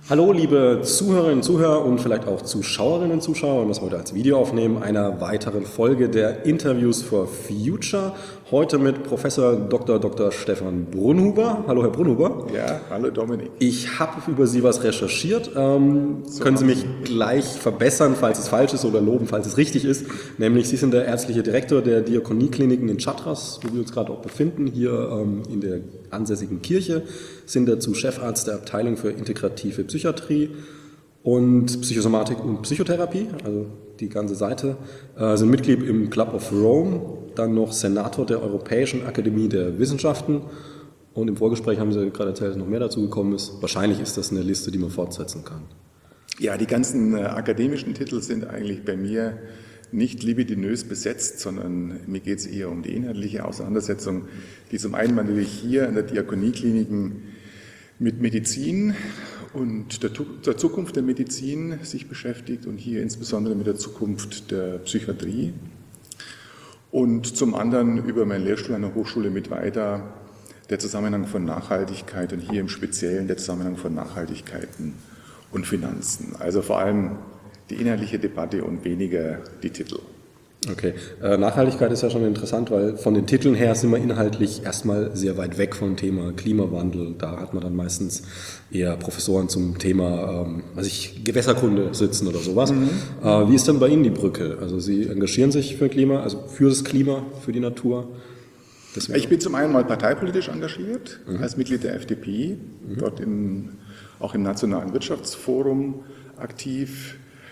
Hallo, liebe Zuhörerinnen und Zuhörer und vielleicht auch Zuschauerinnen und Zuschauer, wenn wir es heute als Video aufnehmen, einer weiteren Folge der Interviews for Future. Heute mit Professor Dr. Stefan Brunhuber. Hallo, Herr Brunhuber. Ja, hallo Dominik. Ich habe über Sie was recherchiert. Können Sie mich gleich verbessern, falls es falsch ist, oder loben, falls es richtig ist? Nämlich, Sie sind der ärztliche Direktor der Diakoniekliniken in Chartres, wo wir uns gerade auch befinden, hier in der ansässigen Kirche, sind dazu Chefarzt der Abteilung für integrative Psychiatrie und Psychosomatik und Psychotherapie, also die ganze Seite, sind Mitglied im Club of Rome, dann noch Senator der Europäischen Akademie der Wissenschaften und im Vorgespräch haben Sie gerade erzählt, dass noch mehr dazu gekommen ist. Wahrscheinlich ist das eine Liste, die man fortsetzen kann. Ja, die ganzen akademischen Titel sind eigentlich bei mir nicht libidinös besetzt, sondern mir geht es eher um die inhaltliche Auseinandersetzung, die zum einen natürlich hier an der Diakoniekliniken mit Medizin und der Zukunft der Medizin sich beschäftigt und hier insbesondere mit der Zukunft der Psychiatrie und zum anderen über meinen Lehrstuhl an der Hochschule mit weiter der Zusammenhang von Nachhaltigkeit und hier im Speziellen der Zusammenhang von Nachhaltigkeiten und Finanzen. Also vor allem die inhaltliche Debatte und weniger die Titel. Okay, Nachhaltigkeit ist ja schon interessant, weil von den Titeln her sind wir inhaltlich erstmal sehr weit weg vom Thema Klimawandel. Da hat man dann meistens eher Professoren zum Thema Gewässerkunde sitzen oder sowas. Wie ist denn bei Ihnen die Brücke? Also Sie engagieren sich für Klima, also für das Klima, für die Natur? Ich bin zum einen mal parteipolitisch engagiert, als Mitglied der FDP, dort auch im Nationalen Wirtschaftsforum aktiv.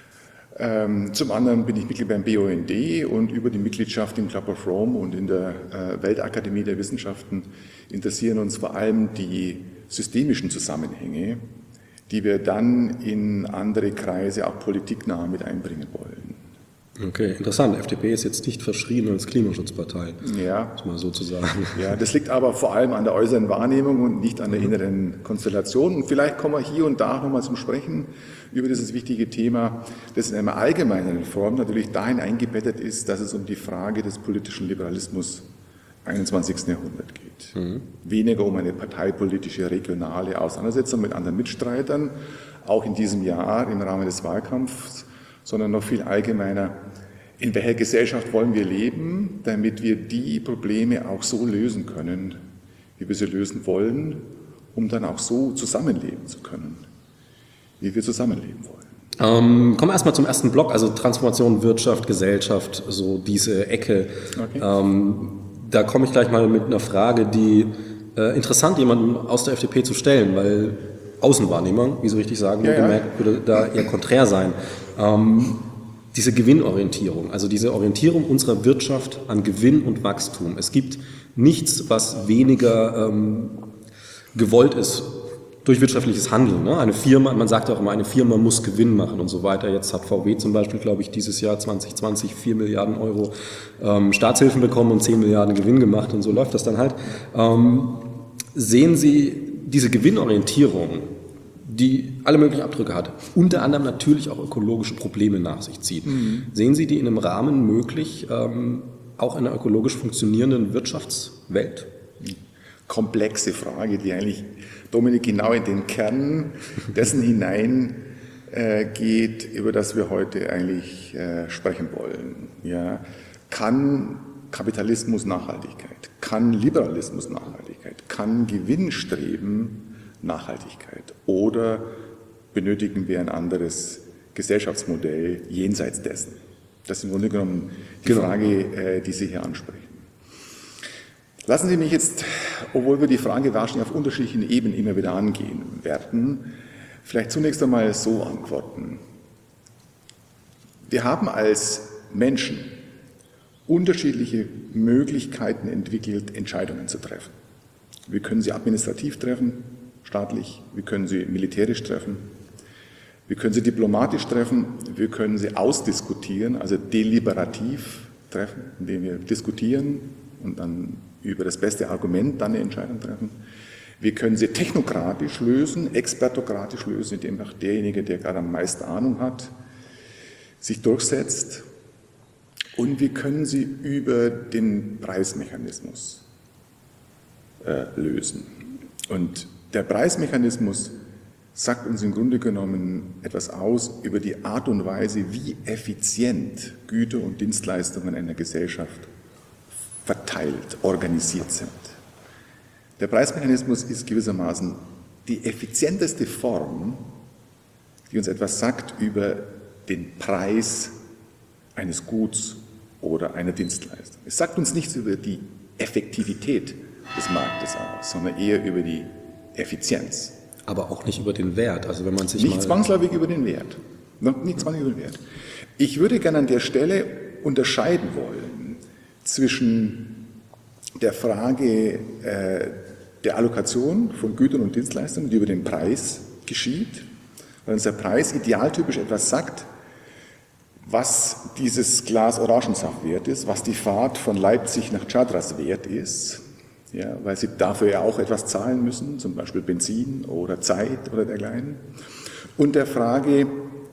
Zum anderen bin ich Mitglied beim BUND und über die Mitgliedschaft im Club of Rome und in der Weltakademie der Wissenschaften interessieren uns vor allem die systemischen Zusammenhänge, die wir dann in andere Kreise, auch politiknah, mit einbringen wollen. Okay, interessant. FDP ist jetzt nicht verschrien als Klimaschutzpartei, ja, muss man so zu sagen. Ja, das liegt aber vor allem an der äußeren Wahrnehmung und nicht an der inneren Konstellation. Und vielleicht kommen wir hier und da nochmal zum Sprechen über dieses wichtige Thema, das in einer allgemeinen Form natürlich dahin eingebettet ist, dass es um die Frage des politischen Liberalismus im 21. Jahrhundert geht. Weniger um eine parteipolitische, regionale Auseinandersetzung mit anderen Mitstreitern, auch in diesem Jahr im Rahmen des Wahlkampfs, sondern noch viel allgemeiner, in welcher Gesellschaft wollen wir leben, damit wir die Probleme auch so lösen können, wie wir sie lösen wollen, um dann auch so zusammenleben zu können, wie wir zusammenleben wollen. Kommen wir erstmal zum ersten Block, also Transformation, Wirtschaft, Gesellschaft, so diese Ecke. Okay. Da komme ich gleich mal mit einer Frage, die interessant jemandem aus der FDP zu stellen, weil Außenwahrnehmung, wie Sie richtig sagen, gemerkt, würde da eher konträr sein. Diese Gewinnorientierung, also diese Orientierung unserer Wirtschaft an Gewinn und Wachstum. Es gibt nichts, was weniger gewollt ist durch wirtschaftliches Handeln. Ne? Eine Firma, man sagt auch immer, eine Firma muss Gewinn machen und so weiter. Jetzt hat VW zum Beispiel, glaube ich, dieses Jahr 2020 4 Milliarden Euro Staatshilfen bekommen und 10 Milliarden Gewinn gemacht und so läuft das dann halt. Sehen Sie diese Gewinnorientierung, die alle möglichen Abdrücke hat, unter anderem natürlich auch ökologische Probleme nach sich zieht. Sehen Sie die in einem Rahmen möglich, auch in einer ökologisch funktionierenden Wirtschaftswelt? Komplexe Frage, die eigentlich, Dominik, genau in den Kern dessen hinein geht, über das wir heute eigentlich sprechen wollen. Ja, kann Kapitalismus Nachhaltigkeit? Kann Liberalismus Nachhaltigkeit? Kann Gewinnstreben Nachhaltigkeit? Oder benötigen wir ein anderes Gesellschaftsmodell jenseits dessen? Das ist im Grunde genommen die Frage, die Sie hier ansprechen. Lassen Sie mich jetzt, obwohl wir die Frage wahrscheinlich auf unterschiedlichen Ebenen immer wieder angehen werden, vielleicht zunächst einmal so antworten. Wir haben als Menschen unterschiedliche Möglichkeiten entwickelt, Entscheidungen zu treffen. Wir können sie administrativ treffen, staatlich, wir können sie militärisch treffen, wir können sie diplomatisch treffen, wir können sie ausdiskutieren, also deliberativ treffen, indem wir diskutieren und dann über das beste Argument dann eine Entscheidung treffen. Wir können sie technokratisch lösen, expertokratisch lösen, indem auch derjenige, der gerade am meisten Ahnung hat, sich durchsetzt. Und wir können sie über den Preismechanismus lösen. Und der Preismechanismus sagt uns im Grunde genommen etwas aus über die Art und Weise, wie effizient Güter und Dienstleistungen in einer Gesellschaft verteilt, organisiert sind. Der Preismechanismus ist gewissermaßen die effizienteste Form, die uns etwas sagt über den Preis eines Guts oder einer Dienstleistung. Es sagt uns nichts über die Effektivität des Marktes aus, sondern eher über die Effizienz. Aber auch nicht über den Wert. Also wenn man sich Nicht zwangsläufig über den Wert. Nicht zwangsläufig über den Wert. Ich würde gerne an der Stelle unterscheiden wollen zwischen der Frage der Allokation von Gütern und Dienstleistungen, die über den Preis geschieht, weil uns der Preis idealtypisch etwas sagt, was dieses Glas Orangensaft wert ist, was die Fahrt von Leipzig nach Chartres wert ist, ja, weil sie dafür ja auch etwas zahlen müssen, zum Beispiel Benzin oder Zeit oder dergleichen. Und der Frage,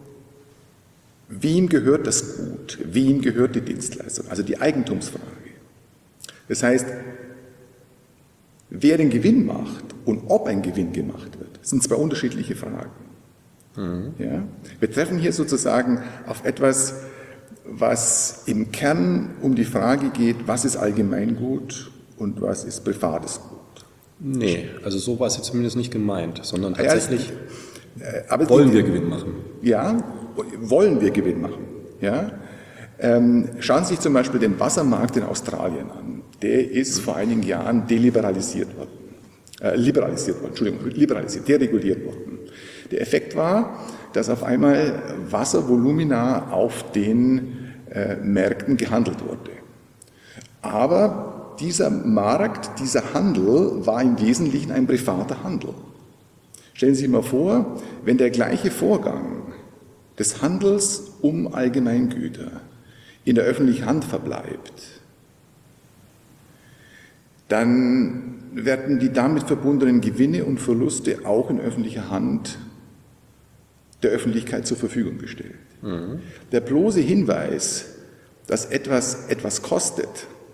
wem gehört das Gut, wem gehört die Dienstleistung, also die Eigentumsfrage. Das heißt, wer den Gewinn macht und ob ein Gewinn gemacht wird, sind zwei unterschiedliche Fragen. Ja? Wir treffen hier sozusagen auf etwas, was im Kern um die Frage geht, was ist Allgemeingut und was ist privates Gut. Nee, also so war es jetzt zumindest nicht gemeint, sondern Ja, tatsächlich wollen wir Gewinn machen. Ja, wollen wir Gewinn machen. Ja? Schauen Sie sich zum Beispiel den Wassermarkt in Australien an. Der ist vor einigen Jahren dereguliert worden. Der Effekt war, dass auf einmal Wasservolumina auf den Märkten gehandelt wurde. Aber dieser Markt, dieser Handel war im Wesentlichen ein privater Handel. Stellen Sie sich mal vor, wenn der gleiche Vorgang des Handels um Allgemeingüter in der öffentlichen Hand verbleibt, dann werden die damit verbundenen Gewinne und Verluste auch in öffentlicher Hand der Öffentlichkeit zur Verfügung gestellt. Der bloße Hinweis, dass etwas kostet,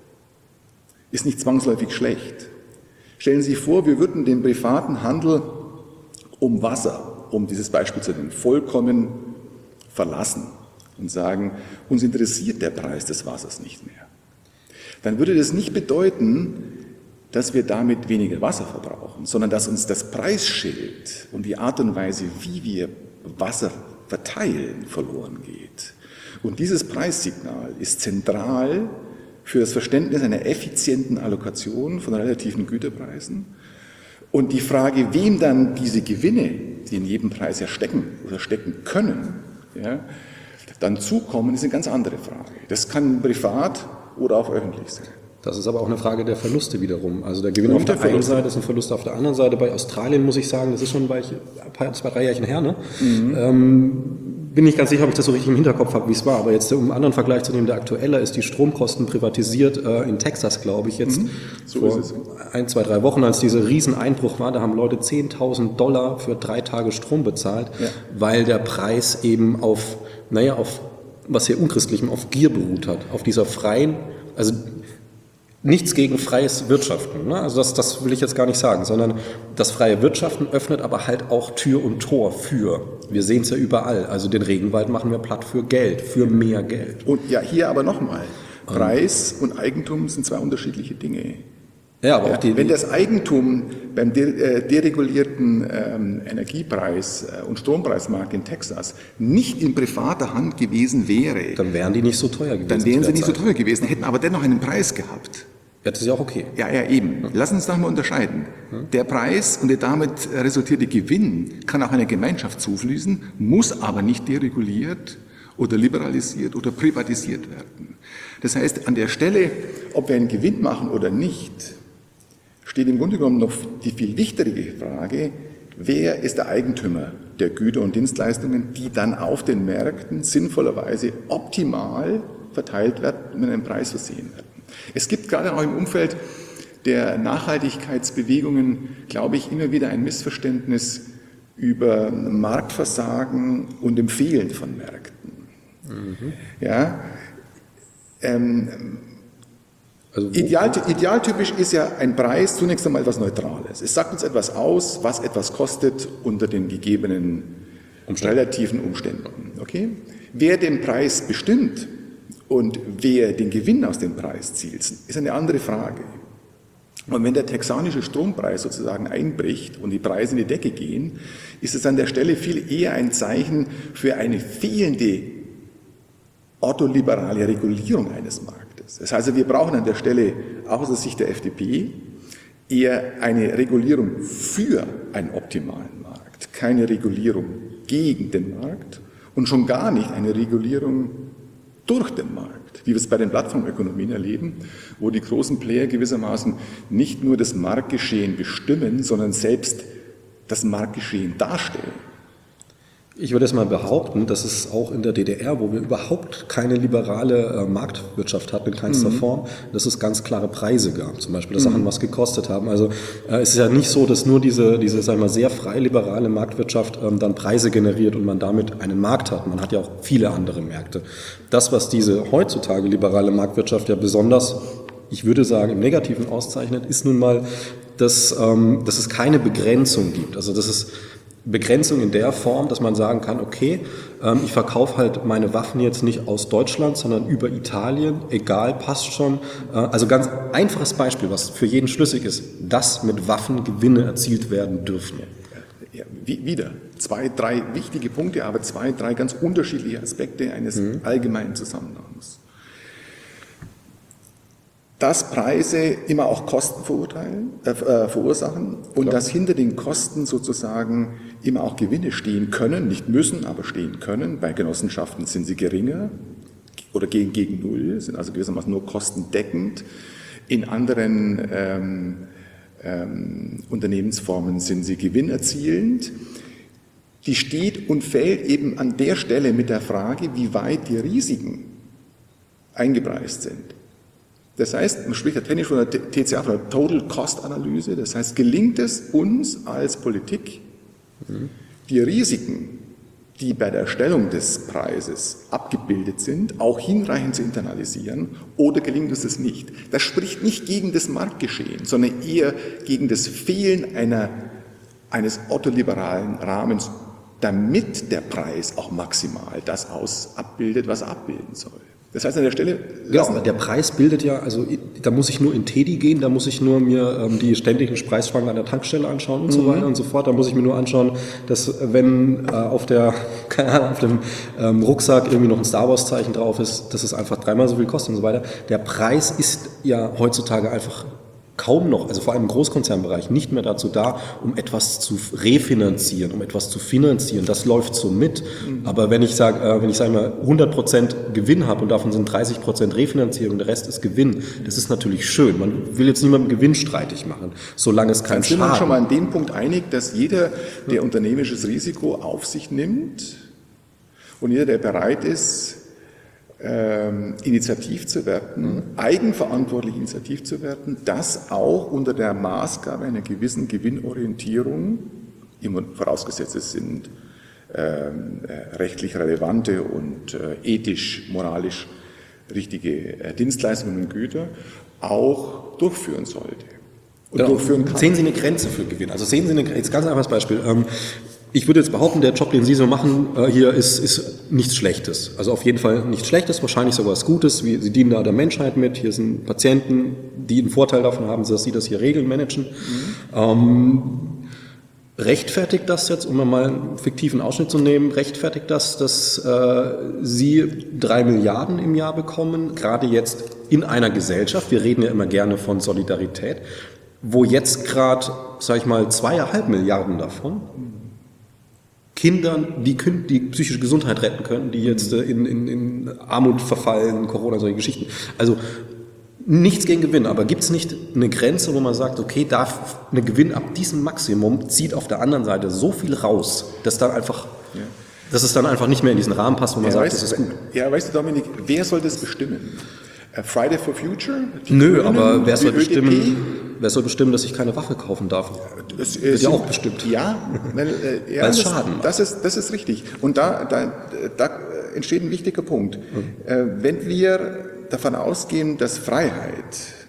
ist nicht zwangsläufig schlecht. Stellen Sie sich vor, wir würden den privaten Handel um Wasser, um dieses Beispiel zu nennen, vollkommen verlassen und sagen, uns interessiert der Preis des Wassers nicht mehr. Dann würde das nicht bedeuten, dass wir damit weniger Wasser verbrauchen, sondern dass uns das Preisschild und die Art und Weise, wie wir Wasser verteilen, verloren geht. Und dieses Preissignal ist zentral für das Verständnis einer effizienten Allokation von relativen Güterpreisen. Und die Frage, wem dann diese Gewinne, die in jedem Preis ja stecken oder stecken können, ja, dann zukommen, ist eine ganz andere Frage. Das kann privat oder auch öffentlich sein. Das ist aber auch eine Frage der Verluste wiederum. Also der Gewinn auf der einen Seite ist ein Verlust auf der anderen Seite. Bei Australien muss ich sagen, das ist schon bei 2-3 Jährchen her, ne? Bin nicht ganz sicher, ob ich das so richtig im Hinterkopf habe, wie es war. Aber jetzt, um einen anderen Vergleich zu nehmen, der aktuelle ist die Stromkosten privatisiert in Texas, glaube ich, jetzt So vor ist es. 1, 2, 3 Wochen, als dieser Rieseneinbruch war. Da haben Leute $10.000 für 3 Tage Strom bezahlt, weil der Preis eben auf was sehr Unchristlichem, auf Gier beruht hat. Auf dieser freien, also nichts gegen freies Wirtschaften, ne? Also das will ich jetzt gar nicht sagen, sondern das freie Wirtschaften öffnet aber halt auch Tür und Tor für, wir sehen es ja überall, also den Regenwald machen wir platt für Geld, für mehr Geld. Und ja, hier aber nochmal, Preis und Eigentum sind zwei unterschiedliche Dinge. Ja, aber auch wenn das Eigentum beim deregulierten Energiepreis- und Strompreismarkt in Texas nicht in privater Hand gewesen wäre, dann wären die nicht so teuer gewesen. Dann wären sie nicht so teuer gewesen, hätten aber dennoch einen Preis gehabt. Ja, das ist ja auch okay. Ja, eben. Lass uns doch mal unterscheiden. Der Preis und der damit resultierte Gewinn kann auch einer Gemeinschaft zufließen, muss aber nicht dereguliert oder liberalisiert oder privatisiert werden. Das heißt, an der Stelle, ob wir einen Gewinn machen oder nicht, steht im Grunde genommen noch die viel wichtigere Frage, wer ist der Eigentümer der Güter und Dienstleistungen, die dann auf den Märkten sinnvollerweise optimal verteilt werden und mit einem Preis versehen werden. Es gibt gerade auch im Umfeld der Nachhaltigkeitsbewegungen, glaube ich, immer wieder ein Missverständnis über Marktversagen und dem Fehlen von Märkten. Ja, Also Idealtypisch ist ja ein Preis zunächst einmal etwas Neutrales. Es sagt uns etwas aus, was etwas kostet unter den gegebenen relativen Umständen. Okay? Wer den Preis bestimmt und wer den Gewinn aus dem Preis zielt, ist eine andere Frage. Und wenn der texanische Strompreis sozusagen einbricht und die Preise in die Decke gehen, ist es an der Stelle viel eher ein Zeichen für eine fehlende ordoliberale Regulierung eines Marktes. Das heißt, wir brauchen an der Stelle, auch aus der Sicht der FDP, eher eine Regulierung für einen optimalen Markt, keine Regulierung gegen den Markt und schon gar nicht eine Regulierung durch den Markt, wie wir es bei den Plattformökonomien erleben, wo die großen Player gewissermaßen nicht nur das Marktgeschehen bestimmen, sondern selbst das Marktgeschehen darstellen. Ich würde es mal behaupten, dass es auch in der DDR, wo wir überhaupt keine liberale Marktwirtschaft hatten, in keinster Form, dass es ganz klare Preise gab, zum Beispiel, dass Sachen was gekostet haben. Also es ist ja nicht so, dass nur diese sagen wir mal, sehr frei liberale Marktwirtschaft dann Preise generiert und man damit einen Markt hat. Man hat ja auch viele andere Märkte. Das, was diese heutzutage liberale Marktwirtschaft ja besonders, ich würde sagen, im Negativen auszeichnet, ist nun mal, dass es keine Begrenzung gibt. Also dass es Begrenzung in der Form, dass man sagen kann, okay, ich verkaufe halt meine Waffen jetzt nicht aus Deutschland, sondern über Italien, egal, passt schon. Also ganz einfaches Beispiel, was für jeden schlüssig ist, dass mit Waffen Gewinne erzielt werden dürfen. Ja, wieder 2, 3 wichtige Punkte, aber 2, 3 ganz unterschiedliche Aspekte eines allgemeinen Zusammenhangs. Dass Preise immer auch Kosten verursachen und Klar. dass hinter den Kosten sozusagen immer auch Gewinne stehen können, nicht müssen, aber stehen können. Bei Genossenschaften sind sie geringer oder gegen Null, sind also gewissermaßen nur kostendeckend. In anderen Unternehmensformen sind sie gewinnerzielend. Die steht und fällt eben an der Stelle mit der Frage, wie weit die Risiken eingepreist sind. Das heißt, man spricht ja technisch von der TCA, von der Total Cost Analyse. Das heißt, gelingt es uns als Politik, die Risiken, die bei der Erstellung des Preises abgebildet sind, auch hinreichend zu internalisieren, oder gelingt uns das nicht? Das spricht nicht gegen das Marktgeschehen, sondern eher gegen das Fehlen eines ordoliberalen Rahmens, damit der Preis auch maximal das abbildet, was er abbilden soll. Das heißt, an der Stelle... Ja, aber der Preis bildet ja, also da muss ich nur in Teddy gehen, da muss ich nur mir die ständigen Preisschwankungen an der Tankstelle anschauen und so weiter und so fort. Da muss ich mir nur anschauen, dass wenn auf dem Rucksack irgendwie noch ein Star Wars Zeichen drauf ist, dass es einfach 3-mal so viel kostet und so weiter. Der Preis ist ja heutzutage einfach kaum noch, also vor allem im Großkonzernbereich, nicht mehr dazu da, um etwas zu refinanzieren, um etwas zu finanzieren. Das läuft so mit. Aber wenn ich sage mal 100% Gewinn habe und davon sind 30% Refinanzierung, der Rest ist Gewinn, das ist natürlich schön. Man will jetzt niemandem Gewinn streitig machen, solange es kein Schaden. Sind wir uns schon mal an dem Punkt einig, dass jeder, der unternehmerisches Risiko auf sich nimmt und jeder, der bereit ist, initiativ zu werden, eigenverantwortlich initiativ zu werden, das auch unter der Maßgabe einer gewissen Gewinnorientierung, immer vorausgesetzt es sind rechtlich relevante und ethisch, moralisch richtige Dienstleistungen und Güter, auch durchführen sollte. Und durchführen kann. Sehen Sie eine Grenze für Gewinn? Also sehen Sie jetzt ganz einfaches Beispiel. Ich würde jetzt behaupten, der Job, den Sie so machen, hier ist nichts Schlechtes. Also auf jeden Fall nichts Schlechtes, wahrscheinlich sogar was Gutes. Sie dienen da der Menschheit mit. Hier sind Patienten, die einen Vorteil davon haben, dass Sie das hier regeln, managen. Rechtfertigt das jetzt, um mal einen fiktiven Ausschnitt zu nehmen, rechtfertigt das, dass Sie 3 Milliarden im Jahr bekommen, gerade jetzt in einer Gesellschaft, wir reden ja immer gerne von Solidarität, wo jetzt gerade, sage ich mal, 2,5 Milliarden davon Kindern die psychische Gesundheit retten können, die jetzt in Armut verfallen, Corona, solche Geschichten. Also nichts gegen Gewinn, aber gibt es nicht eine Grenze, wo man sagt, okay, darf ein Gewinn ab diesem Maximum zieht auf der anderen Seite so viel raus, dass es dann einfach nicht mehr in diesen Rahmen passt, wo man sagt, das ist gut. Ja, weißt du, Dominik, wer soll das bestimmen? Friday for Future? Nö, aber wer soll bestimmen, dass ich keine Waffe kaufen darf? Das wird ja auch bestimmt. Ja, weil Schaden macht. Das ist richtig. Und da entsteht ein wichtiger Punkt. Wenn wir davon ausgehen, dass Freiheit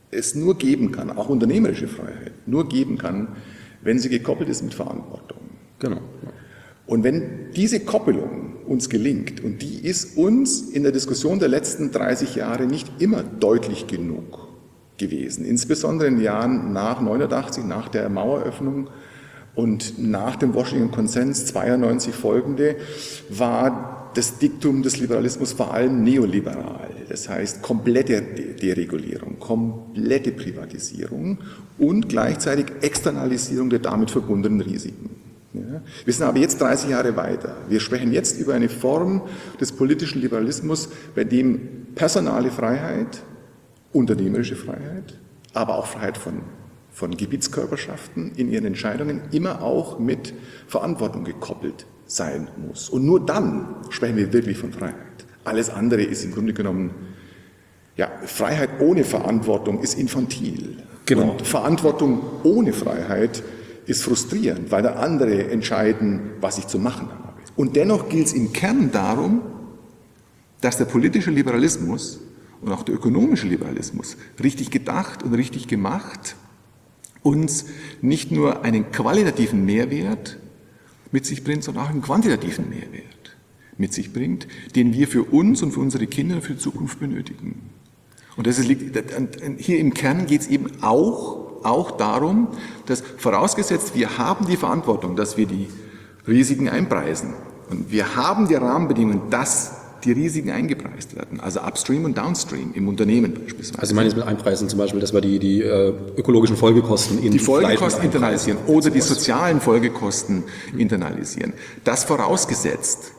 es nur geben kann, auch unternehmerische Freiheit, nur geben kann, wenn sie gekoppelt ist mit Verantwortung. Genau. Und wenn diese Koppelung uns gelingt, und die ist uns in der Diskussion der letzten 30 Jahre nicht immer deutlich genug gewesen, insbesondere in den Jahren nach 89, nach der Maueröffnung und nach dem Washington Konsens 92 folgende, war das Diktum des Liberalismus vor allem neoliberal. Das heißt komplette Deregulierung, komplette Privatisierung und gleichzeitig Externalisierung der damit verbundenen Risiken. Ja. Wir sind aber jetzt 30 Jahre weiter. Wir sprechen jetzt über eine Form des politischen Liberalismus, bei dem personale Freiheit, unternehmerische Freiheit, aber auch Freiheit von Gebietskörperschaften in ihren Entscheidungen immer auch mit Verantwortung gekoppelt sein muss. Und nur dann sprechen wir wirklich von Freiheit. Alles andere ist im Grunde genommen, ja, Freiheit ohne Verantwortung ist infantil. Genau. Und Verantwortung ohne Freiheit ist frustrierend, weil da andere entscheiden, was ich zu machen habe. Und dennoch gilt es im Kern darum, dass der politische Liberalismus und auch der ökonomische Liberalismus richtig gedacht und richtig gemacht uns nicht nur einen qualitativen Mehrwert mit sich bringt, sondern auch einen quantitativen Mehrwert mit sich bringt, den wir für uns und für unsere Kinder und für die Zukunft benötigen. Und das liegt, hier im Kern geht es eben auch darum, dass vorausgesetzt, wir haben die Verantwortung, dass wir die Risiken einpreisen und wir haben die Rahmenbedingungen, dass die Risiken eingepreist werden, also Upstream und Downstream im Unternehmen beispielsweise. Also ich meine jetzt mit Einpreisen zum Beispiel, dass wir die ökologischen Folgekosten in die Folgekosten internalisieren oder die sozialen Folgekosten internalisieren. Das vorausgesetzt,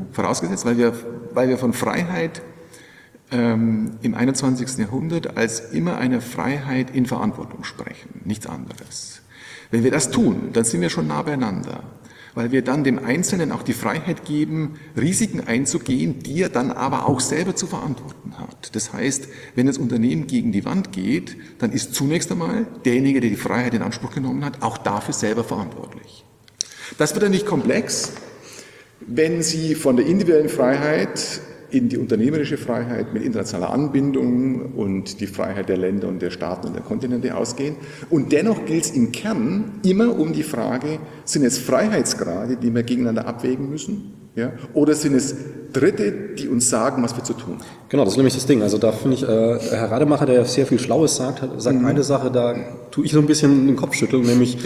weil wir von Freiheit im 21. Jahrhundert als immer eine Freiheit in Verantwortung sprechen, nichts anderes. Wenn wir das tun, dann sind wir schon nah beieinander, weil wir dann dem Einzelnen auch die Freiheit geben, Risiken einzugehen, die er dann aber auch selber zu verantworten hat. Das heißt, wenn das Unternehmen gegen die Wand geht, dann ist zunächst einmal derjenige, der die Freiheit in Anspruch genommen hat, auch dafür selber verantwortlich. Das wird dann nicht komplex, wenn Sie von der individuellen Freiheit in die unternehmerische Freiheit mit internationaler Anbindung und die Freiheit der Länder und der Staaten und der Kontinente ausgehen. Und dennoch gilt es im Kern immer um die Frage, sind es Freiheitsgrade, die wir gegeneinander abwägen müssen? Ja? Oder sind es Dritte, die uns sagen, was wir zu tun haben? Genau, das ist nämlich das Ding. Also da finde ich, Herr Rademacher, der sehr viel Schlaues sagt eine Sache, da tue ich so ein bisschen den Kopf schütteln, nämlich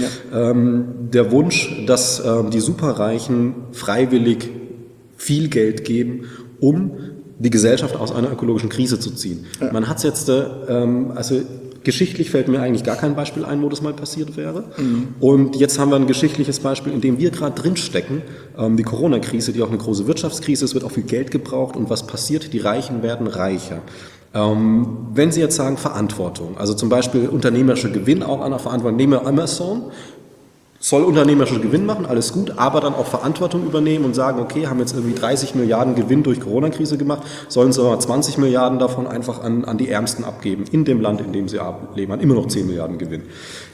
der Wunsch, dass die Superreichen freiwillig viel Geld geben, um die Gesellschaft aus einer ökologischen Krise zu ziehen. Ja. Man hat es jetzt, also geschichtlich fällt mir eigentlich gar kein Beispiel ein, wo das mal passiert wäre. Und jetzt haben wir ein geschichtliches Beispiel, in dem wir gerade drinstecken, die Corona-Krise, die auch eine große Wirtschaftskrise ist, es wird auch viel Geld gebraucht und was passiert? Die Reichen werden reicher. Wenn Sie jetzt sagen Verantwortung, also zum Beispiel unternehmerischer Gewinn auch an der Verantwortung, nehmen wir Amazon, soll unternehmerischen Gewinn machen, alles gut, aber dann auch Verantwortung übernehmen und sagen, okay, haben jetzt irgendwie 30 Milliarden Gewinn durch Corona-Krise gemacht, sollen sie aber 20 Milliarden davon einfach an die Ärmsten abgeben, in dem Land, in dem sie leben, immer noch 10 Milliarden Gewinn.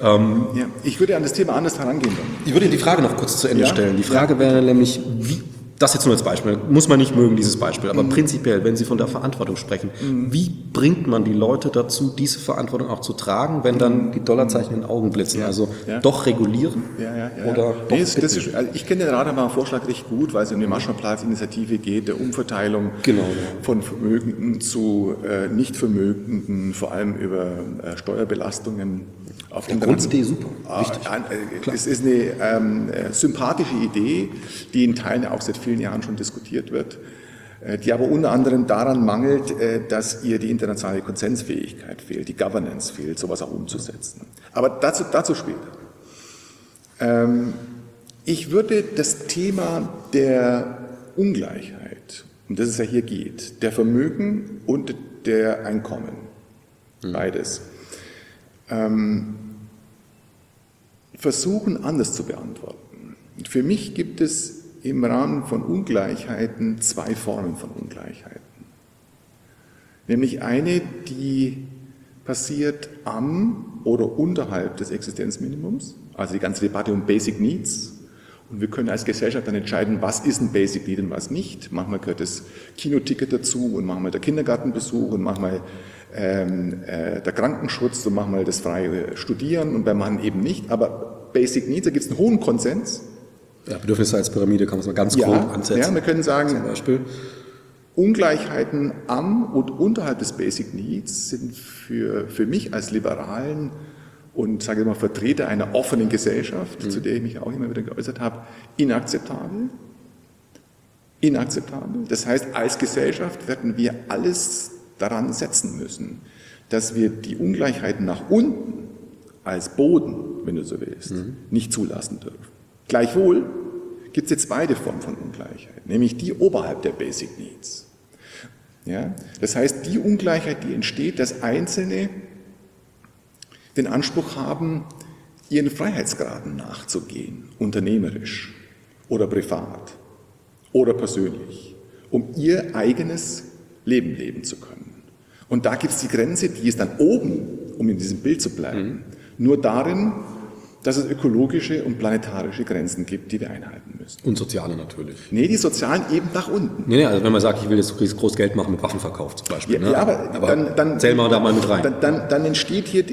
Ich würde an das Thema anders herangehen. Ich würde die Frage noch kurz zu Ende stellen. Die Frage wäre nämlich, wie, das jetzt nur als Beispiel, muss man nicht mögen, dieses Beispiel, aber prinzipiell, wenn Sie von der Verantwortung sprechen, wie bringt man die Leute dazu, diese Verantwortung auch zu tragen, wenn dann die Dollarzeichen in den Augen blitzen? Also doch regulieren? Oder nee, ich kenne den Rademacher Vorschlag recht gut, weil es um die Marshallplan-Initiative geht, der Umverteilung von Vermögenden zu Nichtvermögenden, vor allem über Steuerbelastungen. Auf die Grundidee super, wichtig. Es ist eine sympathische Idee, die in Teilen auch seit vielen Jahren schon diskutiert wird, die aber unter anderem daran mangelt, dass ihr die internationale Konsensfähigkeit fehlt, die Governance fehlt, sowas auch umzusetzen. Aber dazu später. Ich würde das Thema der Ungleichheit, um das es ja hier geht, der Vermögen und der Einkommen, beides, versuchen anders zu beantworten. Und für mich gibt es im Rahmen von Ungleichheiten zwei Formen von Ungleichheiten. Nämlich eine, die passiert am oder unterhalb des Existenzminimums, also die ganze Debatte um Basic Needs. Und wir können als Gesellschaft dann entscheiden, was ist ein Basic Need und was nicht. Manchmal gehört das Kinoticket dazu und manchmal der Kindergartenbesuch und manchmal der Krankenschutz, so machen wir das freie Studieren und beim Mann eben nicht. Aber Basic Needs, da gibt es einen hohen Konsens. Ja, Bedürfnisse als Pyramide kann man es mal ganz grob ansetzen. Ja, wir können sagen, zum Beispiel Ungleichheiten am und unterhalb des Basic Needs sind für mich als Liberalen und sage ich mal Vertreter einer offenen Gesellschaft, zu der ich mich auch immer wieder geäußert habe, inakzeptabel. Inakzeptabel. Das heißt, als Gesellschaft werden wir alles daran setzen müssen, dass wir die Ungleichheiten nach unten als Boden, wenn du so willst, nicht zulassen dürfen. Gleichwohl gibt es jetzt beide Formen von Ungleichheit, nämlich die oberhalb der Basic Needs. Ja? Das heißt, die Ungleichheit, die entsteht, dass Einzelne den Anspruch haben, ihren Freiheitsgraden nachzugehen, unternehmerisch oder privat oder persönlich, um ihr eigenes Leben leben zu können. Und da gibt es die Grenze, die ist dann oben, um in diesem Bild zu bleiben, nur darin, dass es ökologische und planetarische Grenzen gibt, die wir einhalten müssen. Und soziale natürlich. Nee, die sozialen eben nach unten. Nee, also wenn man sagt, ich will jetzt groß Geld machen mit Waffenverkauf zum Beispiel. Ja, aber dann zählen wir da mal mit rein. Dann entsteht hier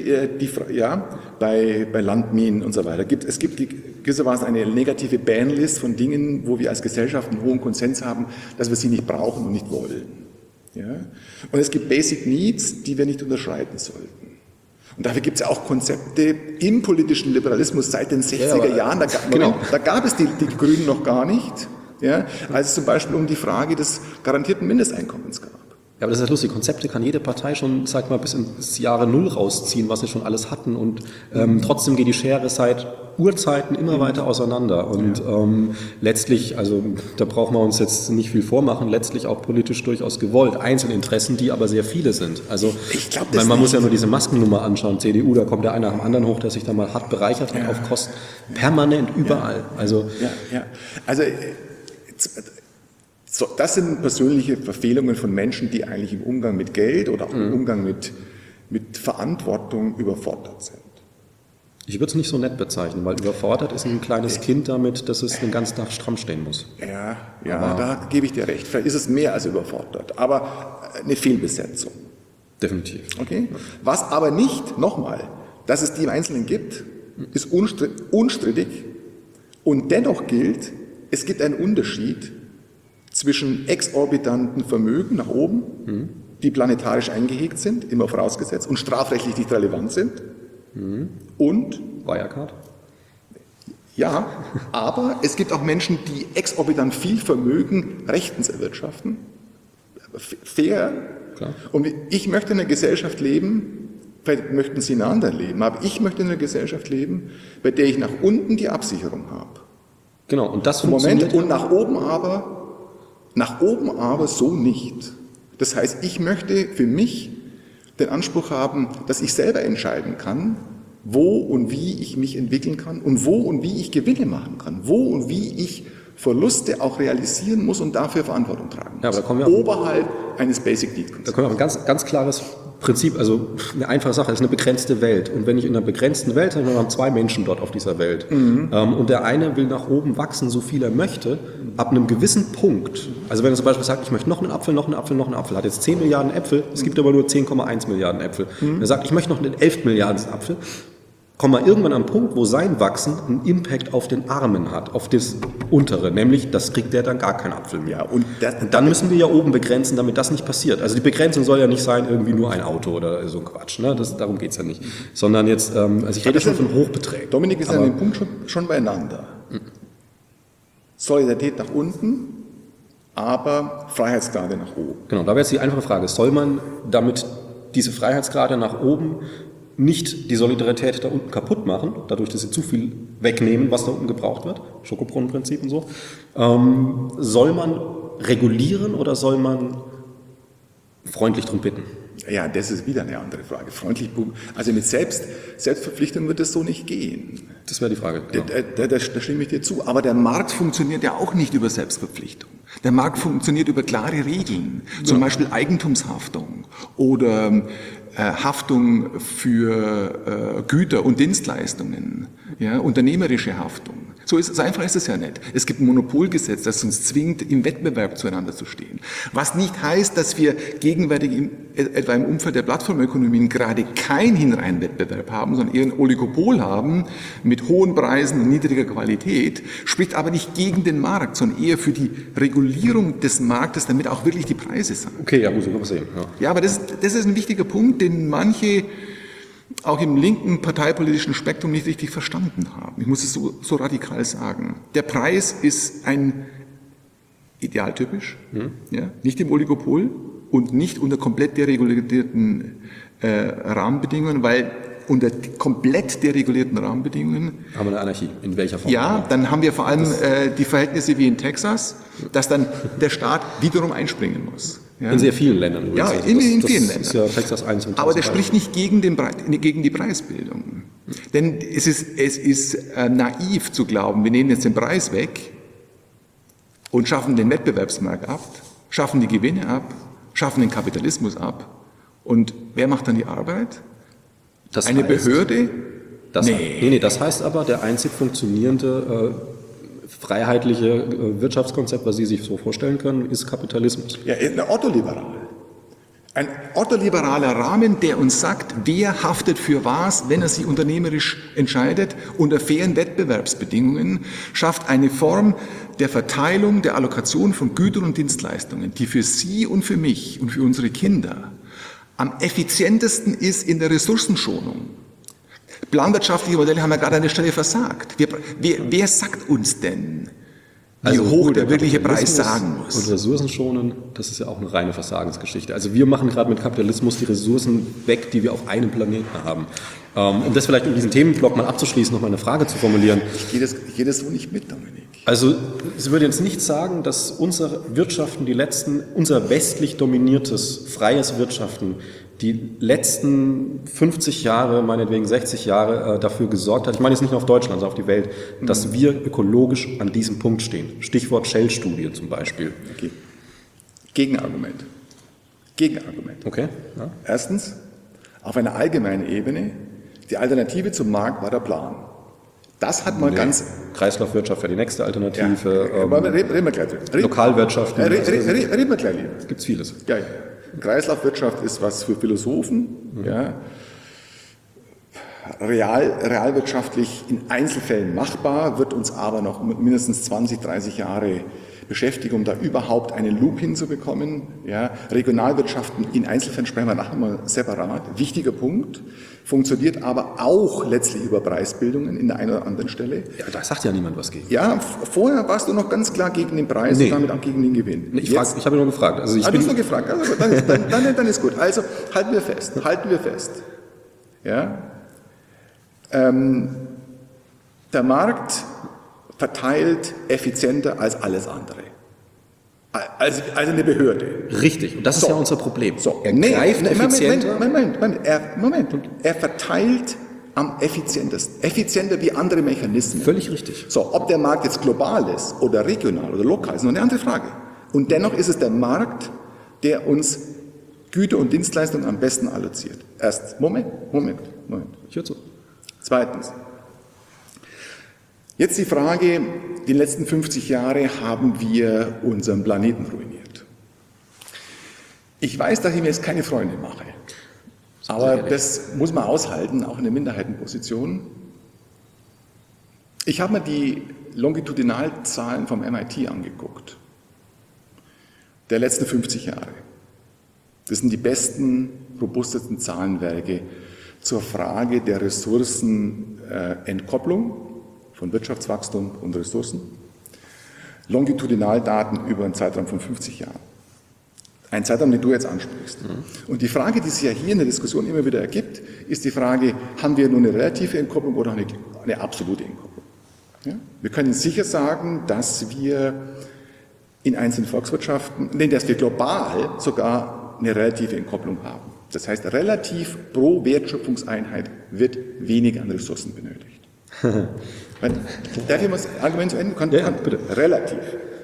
bei Landminen und so weiter. Es gibt gewissermaßen eine negative Banlist von Dingen, wo wir als Gesellschaft einen hohen Konsens haben, dass wir sie nicht brauchen und nicht wollen. Ja? Und es gibt Basic Needs, die wir nicht unterschreiten sollten. Und dafür gibt es ja auch Konzepte im politischen Liberalismus seit den 60er Jahren. Da gab es die Grünen noch gar nicht. Ja? Als es zum Beispiel um die Frage des garantierten Mindesteinkommens gab. Ja, aber das ist ja lustig. Konzepte kann jede Partei schon, sag mal, bis ins Jahre Null rausziehen, was sie schon alles hatten. Und trotzdem geht die Schere seit Urzeiten immer weiter auseinander. Und letztlich, also da brauchen wir uns jetzt nicht viel vormachen, letztlich auch politisch durchaus gewollt. Einzelinteressen, die aber sehr viele sind. Also ich glaub, man muss ja nur diese Maskennummer anschauen. CDU, da kommt der eine nach dem anderen hoch, der sich da mal hart bereichert hat auf Kosten. Permanent überall. Also das sind persönliche Verfehlungen von Menschen, die eigentlich im Umgang mit Geld oder auch im Umgang mit Verantwortung überfordert sind. Ich würde es nicht so nett bezeichnen, weil überfordert ist ein kleines Kind damit, dass es den ganzen Tag stramm stehen muss. Ja, da gebe ich dir recht. Vielleicht ist es mehr als überfordert, aber eine Fehlbesetzung. Definitiv. Okay? Was aber nicht, nochmal, dass es die im Einzelnen gibt, ist unstrittig und dennoch gilt, es gibt einen Unterschied zwischen exorbitanten Vermögen nach oben, die planetarisch eingehegt sind, immer vorausgesetzt, und strafrechtlich nicht relevant sind. Und? Wirecard? Ja, aber es gibt auch Menschen, die exorbitant viel Vermögen rechtens erwirtschaften. Fair. Klar. Und ich möchte in einer Gesellschaft leben, vielleicht möchten Sie in einer anderen leben, aber ich möchte in einer Gesellschaft leben, bei der ich nach unten die Absicherung habe. Genau, und das funktioniert. Und nach oben aber so nicht. Das heißt, ich möchte für mich den Anspruch haben, dass ich selber entscheiden kann, wo und wie ich mich entwickeln kann und wo und wie ich Gewinne machen kann, wo und wie ich Verluste auch realisieren muss und dafür Verantwortung tragen muss. Ja, aber da kommen wir oberhalb eines Basic Need Konzepts. Da kommen wir auf ein ganz, ganz klares Prinzip, also eine einfache Sache, es ist eine begrenzte Welt. Und wenn ich in einer begrenzten Welt, dann haben wir 2 Menschen dort auf dieser Welt. Und der eine will nach oben wachsen, so viel er möchte, ab einem gewissen Punkt. Also wenn er zum Beispiel sagt, ich möchte noch einen Apfel, noch einen Apfel, noch einen Apfel, hat jetzt 10 Milliarden Äpfel, es gibt aber nur 10,1 Milliarden Äpfel. Er sagt, ich möchte noch einen 11 Milliarden Apfel, kommen wir irgendwann am Punkt, wo sein Wachsen einen Impact auf den Armen hat, auf das Untere, nämlich, das kriegt der dann gar keinen Apfel mehr. Ja, und dann müssen wir ja oben begrenzen, damit das nicht passiert. Also die Begrenzung soll ja nicht sein, irgendwie nur ein Auto oder so ein Quatsch, ne? Darum geht es ja nicht. Sondern jetzt, also ich rede schon von Hochbeträgen. Dominik, wir sind an dem Punkt schon beieinander. Solidarität nach unten, aber Freiheitsgrade nach oben. Genau, da wäre jetzt die einfache Frage, soll man damit diese Freiheitsgrade nach oben nicht die Solidarität da unten kaputt machen, dadurch, dass sie zu viel wegnehmen, was da unten gebraucht wird, Schokobrunnenprinzip und so. Soll man regulieren oder soll man freundlich drum bitten? Ja, das ist wieder eine andere Frage. Freundlich, also mit Selbstverpflichtung wird es so nicht gehen. Das wäre die Frage. Genau. Da stimme ich dir zu. Aber der Markt funktioniert ja auch nicht über Selbstverpflichtung. Der Markt funktioniert über klare Regeln, zum Beispiel Eigentumshaftung oder Haftung für Güter und Dienstleistungen, ja, unternehmerische Haftung. So einfach ist es ja nicht. Es gibt ein Monopolgesetz, das uns zwingt, im Wettbewerb zueinander zu stehen. Was nicht heißt, dass wir gegenwärtig etwa im Umfeld der Plattformökonomien gerade keinen Hinreihenwettbewerb haben, sondern eher ein Oligopol haben mit hohen Preisen und niedriger Qualität, spricht aber nicht gegen den Markt, sondern eher für die Regulierung des Marktes, damit auch wirklich die Preise sinken. Okay, ja, muss ich noch sehen. Ja, aber das ist ein wichtiger Punkt, den manche auch im linken parteipolitischen Spektrum nicht richtig verstanden haben. Ich muss es so radikal sagen. Der Preis ist ein idealtypisch, ja, nicht im Oligopol und nicht unter komplett deregulierten Rahmenbedingungen, weil unter komplett deregulierten Rahmenbedingungen haben wir eine Anarchie, in welcher Form? Ja, dann haben wir vor allem die Verhältnisse wie in Texas, dass dann der Staat wiederum einspringen muss. Ja. In sehr vielen Ländern übrigens. Ja, in vielen Ländern. Ist ja Texas 1 und aber das spricht nicht gegen die Preisbildung. Denn es ist naiv zu glauben, wir nehmen jetzt den Preis weg und schaffen den Wettbewerbsmarkt ab, schaffen die Gewinne ab, schaffen den Kapitalismus ab. Und wer macht dann die Arbeit? Eine Behörde? Nee, das heißt aber, der einzig funktionierende freiheitliche Wirtschaftskonzept, was Sie sich so vorstellen können, ist Kapitalismus. Ja, ein ortholiberal. Ein ortholiberaler Rahmen, der uns sagt, wer haftet für was, wenn er sich unternehmerisch entscheidet, unter fairen Wettbewerbsbedingungen, schafft eine Form der Verteilung, der Allokation von Gütern und Dienstleistungen, die für Sie und für mich und für unsere Kinder am effizientesten ist in der Ressourcenschonung. Planwirtschaftliche Modelle haben ja gerade an der Stelle versagt. Wer sagt uns denn, wie hoch der wirkliche Preis sagen muss? Und Ressourcen schonen, das ist ja auch eine reine Versagensgeschichte. Also wir machen gerade mit Kapitalismus die Ressourcen weg, die wir auf einem Planeten haben. Um das vielleicht um diesen Themenblock mal abzuschließen, noch mal eine Frage zu formulieren. Ich gehe das so nicht mit, Dominik. Also Sie würden jetzt nicht sagen, dass unsere Wirtschaften, unser westlich dominiertes, freies Wirtschaften, die letzten 50 Jahre, meinetwegen 60 Jahre dafür gesorgt hat, ich meine jetzt nicht nur auf Deutschland, sondern auf die Welt, dass wir ökologisch an diesem Punkt stehen. Stichwort Shell-Studie zum Beispiel. Okay. Gegenargument. Okay. Ja. Erstens, auf einer allgemeinen Ebene, die Alternative zum Markt war der Plan. Das hat man ganz... Kreislaufwirtschaft wäre die nächste Alternative. Ja, reden wir gleich drüber. Lokalwirtschaft. Reden wir gleich lieber. Es gibt vieles. Ja. Kreislaufwirtschaft ist was für Philosophen. Ja. Realwirtschaftlich in Einzelfällen machbar, wird uns aber noch mindestens 20, 30 Jahre beschäftigen, um da überhaupt einen Loop hinzubekommen. Ja. Regionalwirtschaften in Einzelfällen sprechen wir nachher mal separat. Wichtiger Punkt. Funktioniert aber auch letztlich über Preisbildungen in der einen oder anderen Stelle. Ja, da sagt ja niemand was gegen. Ja, vorher warst du noch ganz klar gegen den Preis und damit auch gegen den Gewinn. Nee, ich habe nur gefragt. Also du hast nur gefragt. Also, dann ist gut. Also halten wir fest. Ja. Der Markt verteilt effizienter als alles andere. Also eine Behörde. Richtig, und das ist ja unser Problem. Er greift effizienter. Moment. Er verteilt am effizientesten. Effizienter wie andere Mechanismen. Völlig richtig. So, ob der Markt jetzt global ist oder regional oder lokal, ist noch eine andere Frage. Und dennoch ist es der Markt, der uns Güter und Dienstleistungen am besten alloziert. Erstens, Moment. Ich höre zu. Zweitens. Jetzt die Frage, die letzten 50 Jahre haben wir unseren Planeten ruiniert. Ich weiß, dass ich mir jetzt keine Freunde mache, aber das muss man aushalten, auch in der Minderheitenposition. Ich habe mir die Longitudinalzahlen vom MIT angeguckt, der letzten 50 Jahre. Das sind die besten, robustesten Zahlenwerke zur Frage der Ressourcenentkopplung von Wirtschaftswachstum und Ressourcen. Longitudinaldaten über einen Zeitraum von 50 Jahren. Ein Zeitraum, den du jetzt ansprichst. Und die Frage, die sich ja hier in der Diskussion immer wieder ergibt, ist die Frage, haben wir nur eine relative Entkopplung oder eine absolute Entkopplung? Ja? Wir können sicher sagen, dass wir in einzelnen Volkswirtschaften, dass wir global sogar eine relative Entkopplung haben. Das heißt, relativ pro Wertschöpfungseinheit wird weniger an Ressourcen benötigt. Darf ich mal das Argument zu Ende? Bitte. Relativ.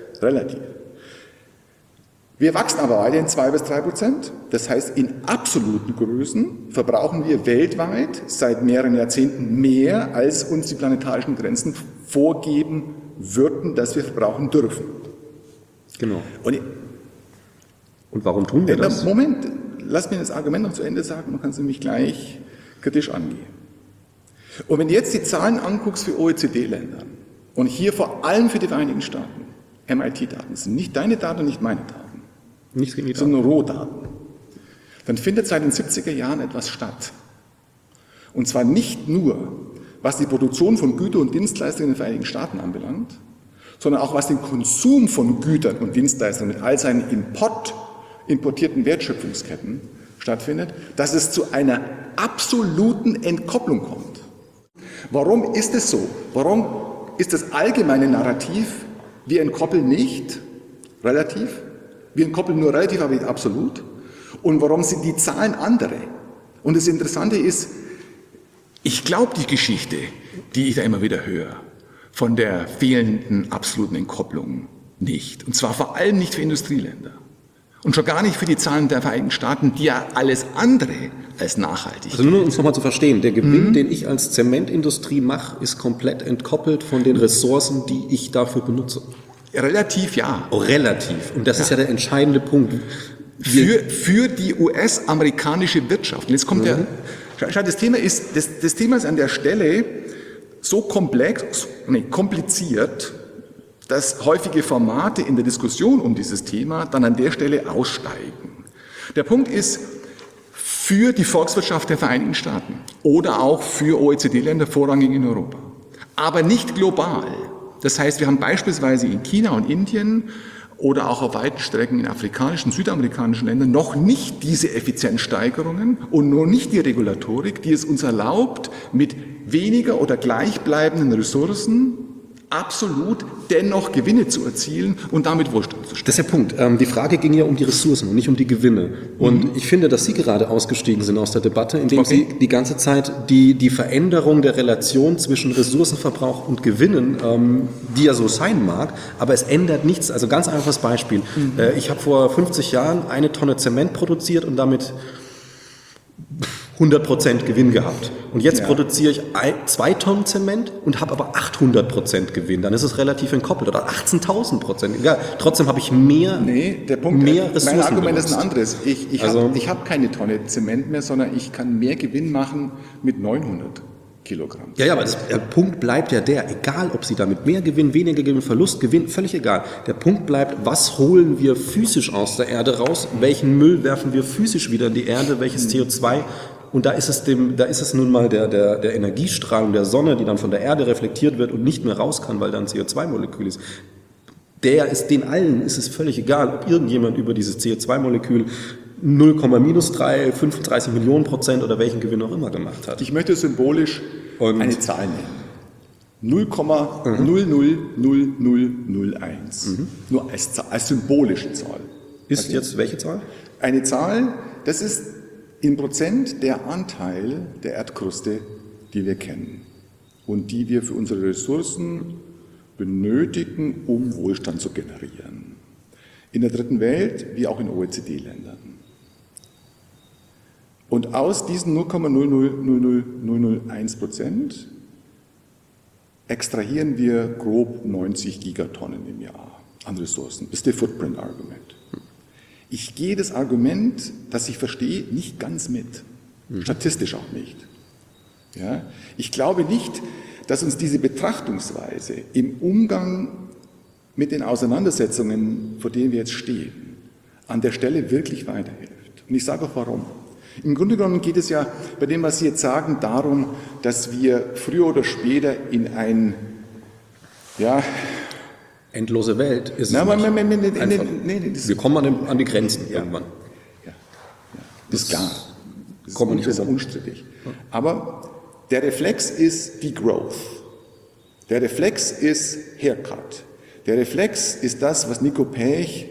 Wir wachsen aber weiterhin 2-3%. Das heißt, in absoluten Größen verbrauchen wir weltweit seit mehreren Jahrzehnten mehr, als uns die planetarischen Grenzen vorgeben würden, dass wir verbrauchen dürfen. Genau. Und warum tun wir das? Moment, lass mir das Argument noch zu Ende sagen, dann kannst du mich gleich kritisch angehen. Und wenn du jetzt die Zahlen anguckst für OECD-Länder und hier vor allem für die Vereinigten Staaten, MIT-Daten, sind nicht deine Daten und nicht meine Daten, Nichts gegen die Daten. sondern Rohdaten, dann findet seit den 70er Jahren etwas statt. Und zwar nicht nur, was die Produktion von Gütern und Dienstleistungen in den Vereinigten Staaten anbelangt, sondern auch was den Konsum von Gütern und Dienstleistungen mit all seinen importierten Wertschöpfungsketten stattfindet, dass es zu einer absoluten Entkopplung kommt. Warum ist es so? Warum ist das allgemeine Narrativ, wir entkoppeln nicht relativ, wir entkoppeln nur relativ, aber nicht absolut? Und warum sind die Zahlen andere? Und das Interessante ist, ich glaube die Geschichte, die ich da immer wieder höre, von der fehlenden absoluten Entkopplung nicht. Und zwar vor allem nicht für Industrieländer. Und schon gar nicht für die Zahlen der Vereinigten Staaten, die ja alles andere als nachhaltig. Also nur um es nochmal zu verstehen, der Gewinn, den ich als Zementindustrie mache, ist komplett entkoppelt von den Ressourcen, die ich dafür benutze. Relativ ja. Oh, relativ. Und das ist ja der entscheidende Punkt. Für die US-amerikanische Wirtschaft. Und jetzt kommt das Thema ist an der Stelle so kompliziert, dass häufige Formate in der Diskussion um dieses Thema dann an der Stelle aussteigen. Der Punkt ist, für die Volkswirtschaft der Vereinigten Staaten oder auch für OECD-Länder vorrangig in Europa, aber nicht global. Das heißt, wir haben beispielsweise in China und Indien oder auch auf weiten Strecken in afrikanischen, südamerikanischen Ländern noch nicht diese Effizienzsteigerungen und nur nicht die Regulatorik, die es uns erlaubt, mit weniger oder gleichbleibenden Ressourcen absolut dennoch Gewinne zu erzielen und damit Wohlstand zu schaffen. Das ist der Punkt. Die Frage ging ja um die Ressourcen und nicht um die Gewinne. Und ich finde, dass Sie gerade ausgestiegen sind aus der Debatte, indem Sie die ganze Zeit die Veränderung der Relation zwischen Ressourcenverbrauch und Gewinnen, die ja so sein mag, aber es ändert nichts. Also ganz einfaches Beispiel. Ich habe vor 50 Jahren 1 Tonne Zement produziert und damit 100% Gewinn gehabt. Und jetzt produziere ich 2 Tonnen Zement und habe aber 800% Gewinn. Dann ist es relativ entkoppelt. Oder 18.000%. Egal. Trotzdem habe ich mehr Ressourcen. Mein Argument ist ein anderes. Ich habe keine Tonne Zement mehr, sondern ich kann mehr Gewinn machen mit 900 Kilogramm. Ja, aber der Punkt bleibt ja egal ob Sie damit mehr Gewinn, weniger Gewinn, Verlust, Gewinn, völlig egal. Der Punkt bleibt, was holen wir physisch aus der Erde raus, welchen Müll werfen wir physisch wieder in die Erde, welches CO2. Und da ist es nun mal der Energiestrahlung der Sonne, die dann von der Erde reflektiert wird und nicht mehr raus kann, weil da ein CO2-Molekül ist. Den allen ist es völlig egal, ob irgendjemand über dieses CO2-Molekül 0,-3, 35 Millionen % oder welchen Gewinn auch immer gemacht hat. Ich möchte symbolisch eine Zahl nennen. 0,000001. Nur als symbolische Zahl. Ist jetzt welche Zahl? Eine Zahl, das ist in Prozent der Anteil der Erdkruste, die wir kennen und die wir für unsere Ressourcen benötigen, um Wohlstand zu generieren. In der dritten Welt wie auch in OECD-Ländern. Und aus diesen 0,00001% extrahieren wir grob 90 Gigatonnen im Jahr an Ressourcen. Das ist der Footprint-Argument. Ich gehe das Argument, das ich verstehe, nicht ganz mit. Statistisch auch nicht. Ja? Ich glaube nicht, dass uns diese Betrachtungsweise im Umgang mit den Auseinandersetzungen, vor denen wir jetzt stehen, an der Stelle wirklich weiterhilft. Und ich sage auch warum. Im Grunde genommen geht es ja bei dem, was Sie jetzt sagen, darum, dass wir früher oder später in ein, endlose Welt ist wir kommen an die Grenzen irgendwann. Ja. Das ist klar. Das ist unstrittig. Aber der Reflex ist Degrowth. Der Reflex ist Haircut. Der Reflex ist das, was Nico Pech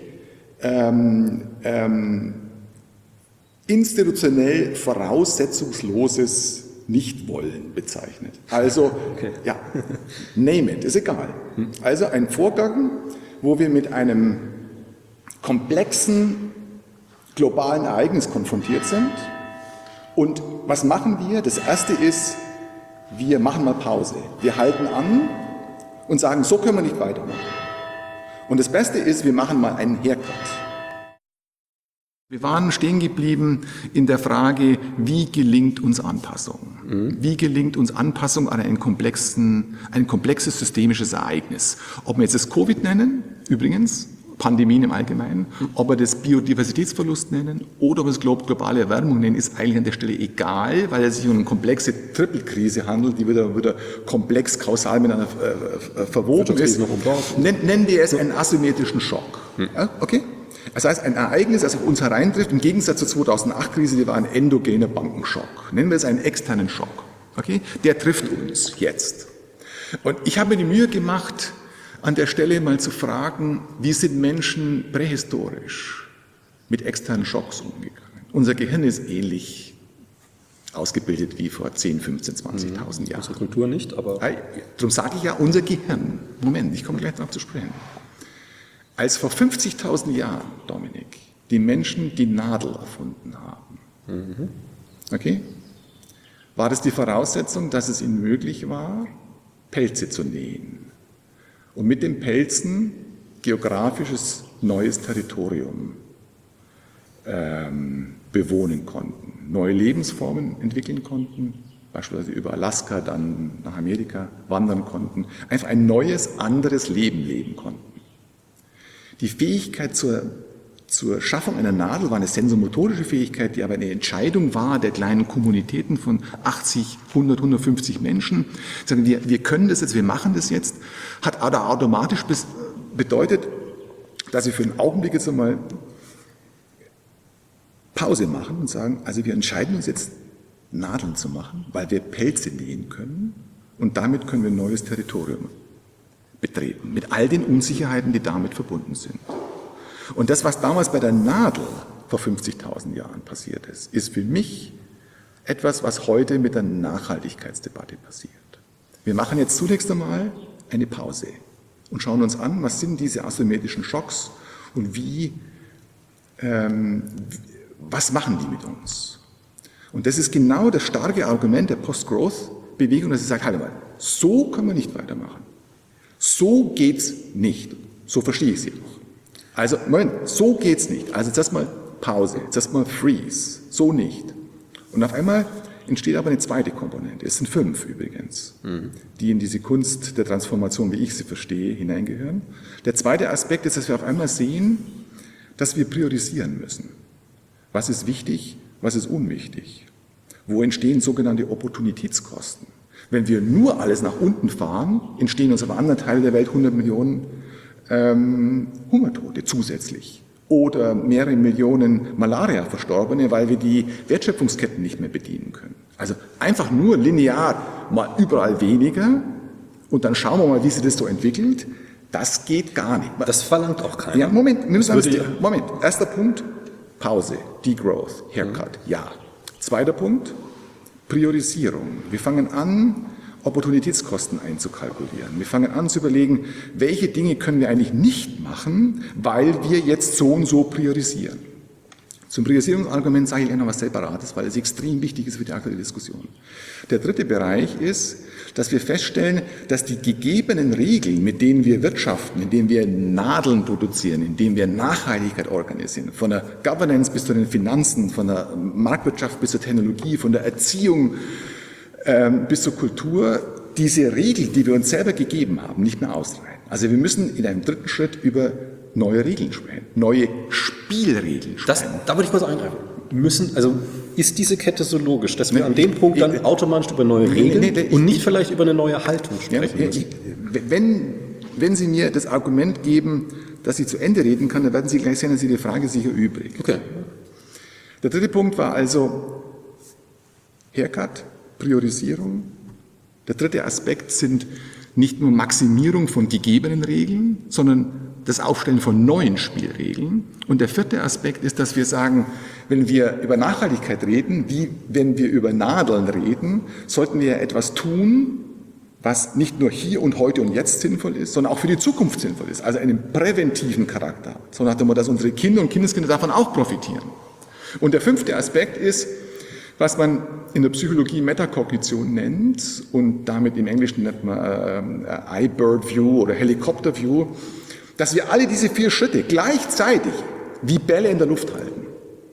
institutionell voraussetzungsloses Nichtwollen bezeichnet. Also, name it, ist egal. Also ein Vorgang, wo wir mit einem komplexen globalen Ereignis konfrontiert sind. Und was machen wir? Das Erste ist, wir machen mal Pause. Wir halten an und sagen, so können wir nicht weitermachen. Und das Beste ist, wir machen mal einen Haircut. Wir waren stehen geblieben in der Frage, wie gelingt uns Anpassung? Wie gelingt uns Anpassung an ein komplexes systemisches Ereignis? Ob wir jetzt das Covid nennen, übrigens, Pandemien im Allgemeinen, ob wir das Biodiversitätsverlust nennen oder ob wir es globale Erwärmung nennen, ist eigentlich an der Stelle egal, weil es sich um eine komplexe Triple-Krise handelt, die wieder komplex kausal miteinander verwoben ist. Nennen wir es einen asymmetrischen Schock. Ja, okay? Das heißt, ein Ereignis, das auf uns hereintrifft, im Gegensatz zur 2008-Krise, die war ein endogener Bankenschock. Nennen wir es einen externen Schock. Okay? Der trifft uns jetzt. Und ich habe mir die Mühe gemacht, an der Stelle mal zu fragen, wie sind Menschen prähistorisch mit externen Schocks umgegangen? Unser Gehirn ist ähnlich ausgebildet wie vor 10, 15, 20.000 Jahren. Unsere Kultur nicht, aber... Darum sage ich ja, unser Gehirn. Moment, ich komme gleich darauf zu sprechen. Als vor 50.000 Jahren, Dominik, die Menschen die Nadel erfunden haben, okay, war das die Voraussetzung, dass es ihnen möglich war, Pelze zu nähen und mit den Pelzen geografisches neues Territorium bewohnen konnten, neue Lebensformen entwickeln konnten, beispielsweise über Alaska, dann nach Amerika wandern konnten, einfach ein neues, anderes Leben leben konnten. Die Fähigkeit zur Schaffung einer Nadel war eine sensomotorische Fähigkeit, die aber eine Entscheidung war der kleinen Kommunitäten von 80, 100, 150 Menschen. Sagen wir können das jetzt, wir machen das jetzt, hat automatisch bedeutet, dass sie für einen Augenblick jetzt einmal Pause machen und sagen, also wir entscheiden uns jetzt, Nadeln zu machen, weil wir Pelze nähen können und damit können wir ein neues Territorium betreten, mit all den Unsicherheiten, die damit verbunden sind. Und das, was damals bei der Nadel vor 50.000 Jahren passiert ist für mich etwas, was heute mit der Nachhaltigkeitsdebatte passiert. Wir machen jetzt zunächst einmal eine Pause und schauen uns an, was sind diese asymmetrischen Schocks und was machen die mit uns? Und das ist genau das starke Argument der Post-Growth-Bewegung, dass sie sagt, halt mal, so können wir nicht weitermachen. So geht's nicht. So verstehe ich Sie doch. Also, Moment, so geht's nicht. Also, jetzt erstmal Pause, jetzt erstmal Freeze. So nicht. Und auf einmal entsteht aber eine zweite Komponente. Es sind 5 übrigens, die in diese Kunst der Transformation, wie ich sie verstehe, hineingehören. Der zweite Aspekt ist, dass wir auf einmal sehen, dass wir priorisieren müssen. Was ist wichtig, was ist unwichtig? Wo entstehen sogenannte Opportunitätskosten? Wenn wir nur alles nach unten fahren, entstehen uns auf anderen Teilen der Welt 100 Millionen Hungertote zusätzlich oder mehrere Millionen Malaria-Verstorbene, weil wir die Wertschöpfungsketten nicht mehr bedienen können. Also einfach nur linear mal überall weniger und dann schauen wir mal, wie sich das so entwickelt. Das geht gar nicht. Das verlangt auch keiner. Ja, Moment. Erster Punkt, Pause, Degrowth, Haircut, ja. Zweiter Punkt, Priorisierung. Wir fangen an, Opportunitätskosten einzukalkulieren. Wir fangen an zu überlegen, welche Dinge können wir eigentlich nicht machen, weil wir jetzt so und so priorisieren. Zum Priorisierungsargument sage ich gleich noch was Separates, weil es extrem wichtig ist für die aktuelle Diskussion. Der dritte Bereich ist, dass wir feststellen, dass die gegebenen Regeln, mit denen wir wirtschaften, in denen wir Nadeln produzieren, in denen wir Nachhaltigkeit organisieren, von der Governance bis zu den Finanzen, von der Marktwirtschaft bis zur Technologie, von der Erziehung bis zur Kultur, diese Regeln, die wir uns selber gegeben haben, nicht mehr ausreichen. Also wir müssen in einem dritten Schritt über neue Regeln sprechen, neue Spielregeln sprechen. Da würde ich kurz eingreifen. Ist diese Kette so logisch, dass wir an dem Punkt dann automatisch über neue Regeln und nicht vielleicht über eine neue Haltung sprechen müssen? Wenn Sie mir das Argument geben, dass ich zu Ende reden kann, dann werden Sie gleich sehen, dass Ihre Frage sich erübrigt. Okay. Der dritte Punkt war also Haircut, Priorisierung. Der dritte Aspekt sind nicht nur Maximierung von gegebenen Regeln, sondern das Aufstellen von neuen Spielregeln. Und der vierte Aspekt ist, dass wir sagen, wenn wir über Nachhaltigkeit reden, wie wenn wir über Nadeln reden, sollten wir etwas tun, was nicht nur hier und heute und jetzt sinnvoll ist, sondern auch für die Zukunft sinnvoll ist, also einen präventiven Charakter hat, so nach dem Motto, dass unsere Kinder und Kindeskinder davon auch profitieren. Und der fünfte Aspekt ist, was man in der Psychologie Metakognition nennt und damit im Englischen nennt man Eye-Bird View oder Helicopter View, dass wir alle diese 4 Schritte gleichzeitig wie Bälle in der Luft halten.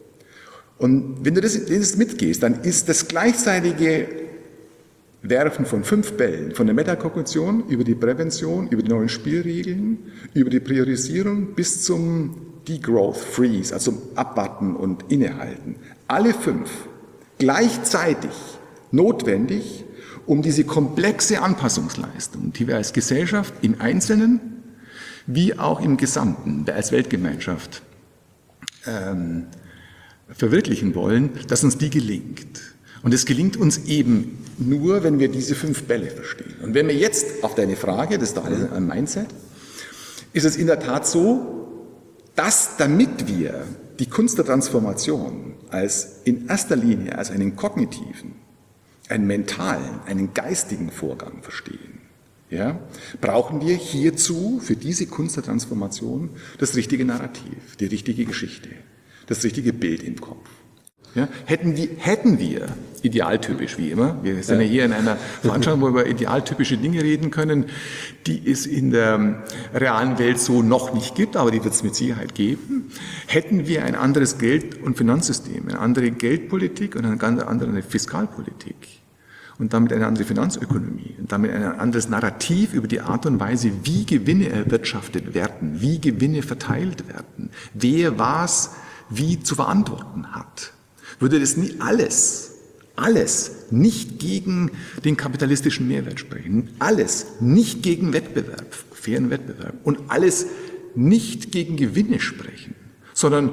Und wenn du das mitgehst, dann ist das gleichzeitige Werfen von 5 Bällen, von der Metakognition über die Prävention, über die neuen Spielregeln, über die Priorisierung bis zum Degrowth, Freeze, also Abwarten und Innehalten. Alle 5 gleichzeitig notwendig, um diese komplexe Anpassungsleistung, die wir als Gesellschaft im Einzelnen wie auch im Gesamten, als Weltgemeinschaft verwirklichen wollen, dass uns die gelingt. Und es gelingt uns eben nur, wenn wir diese 5 Bälle verstehen. Und wenn wir jetzt auf deine Frage, das ist doch alles ein Mindset, ist es in der Tat so, dass damit wir die Kunst der Transformation als in erster Linie als einen kognitiven, einen mentalen, einen geistigen Vorgang verstehen, ja, brauchen wir hierzu, für diese Kunst der Transformation, das richtige Narrativ, die richtige Geschichte, das richtige Bild im Kopf. Ja, hätten wir, idealtypisch wie immer, wir sind ja hier in einer Veranstaltung, wo wir über idealtypische Dinge reden können, die es in der realen Welt so noch nicht gibt, aber die wird es mit Sicherheit geben, hätten wir ein anderes Geld- und Finanzsystem, eine andere Geldpolitik und eine ganz andere Fiskalpolitik und damit eine andere Finanzökonomie und damit ein anderes Narrativ über die Art und Weise, wie Gewinne erwirtschaftet werden, wie Gewinne verteilt werden, wer was wie zu verantworten hat. Würde das nie alles nicht gegen den kapitalistischen Mehrwert sprechen, alles nicht gegen Wettbewerb, fairen Wettbewerb und alles nicht gegen Gewinne sprechen, sondern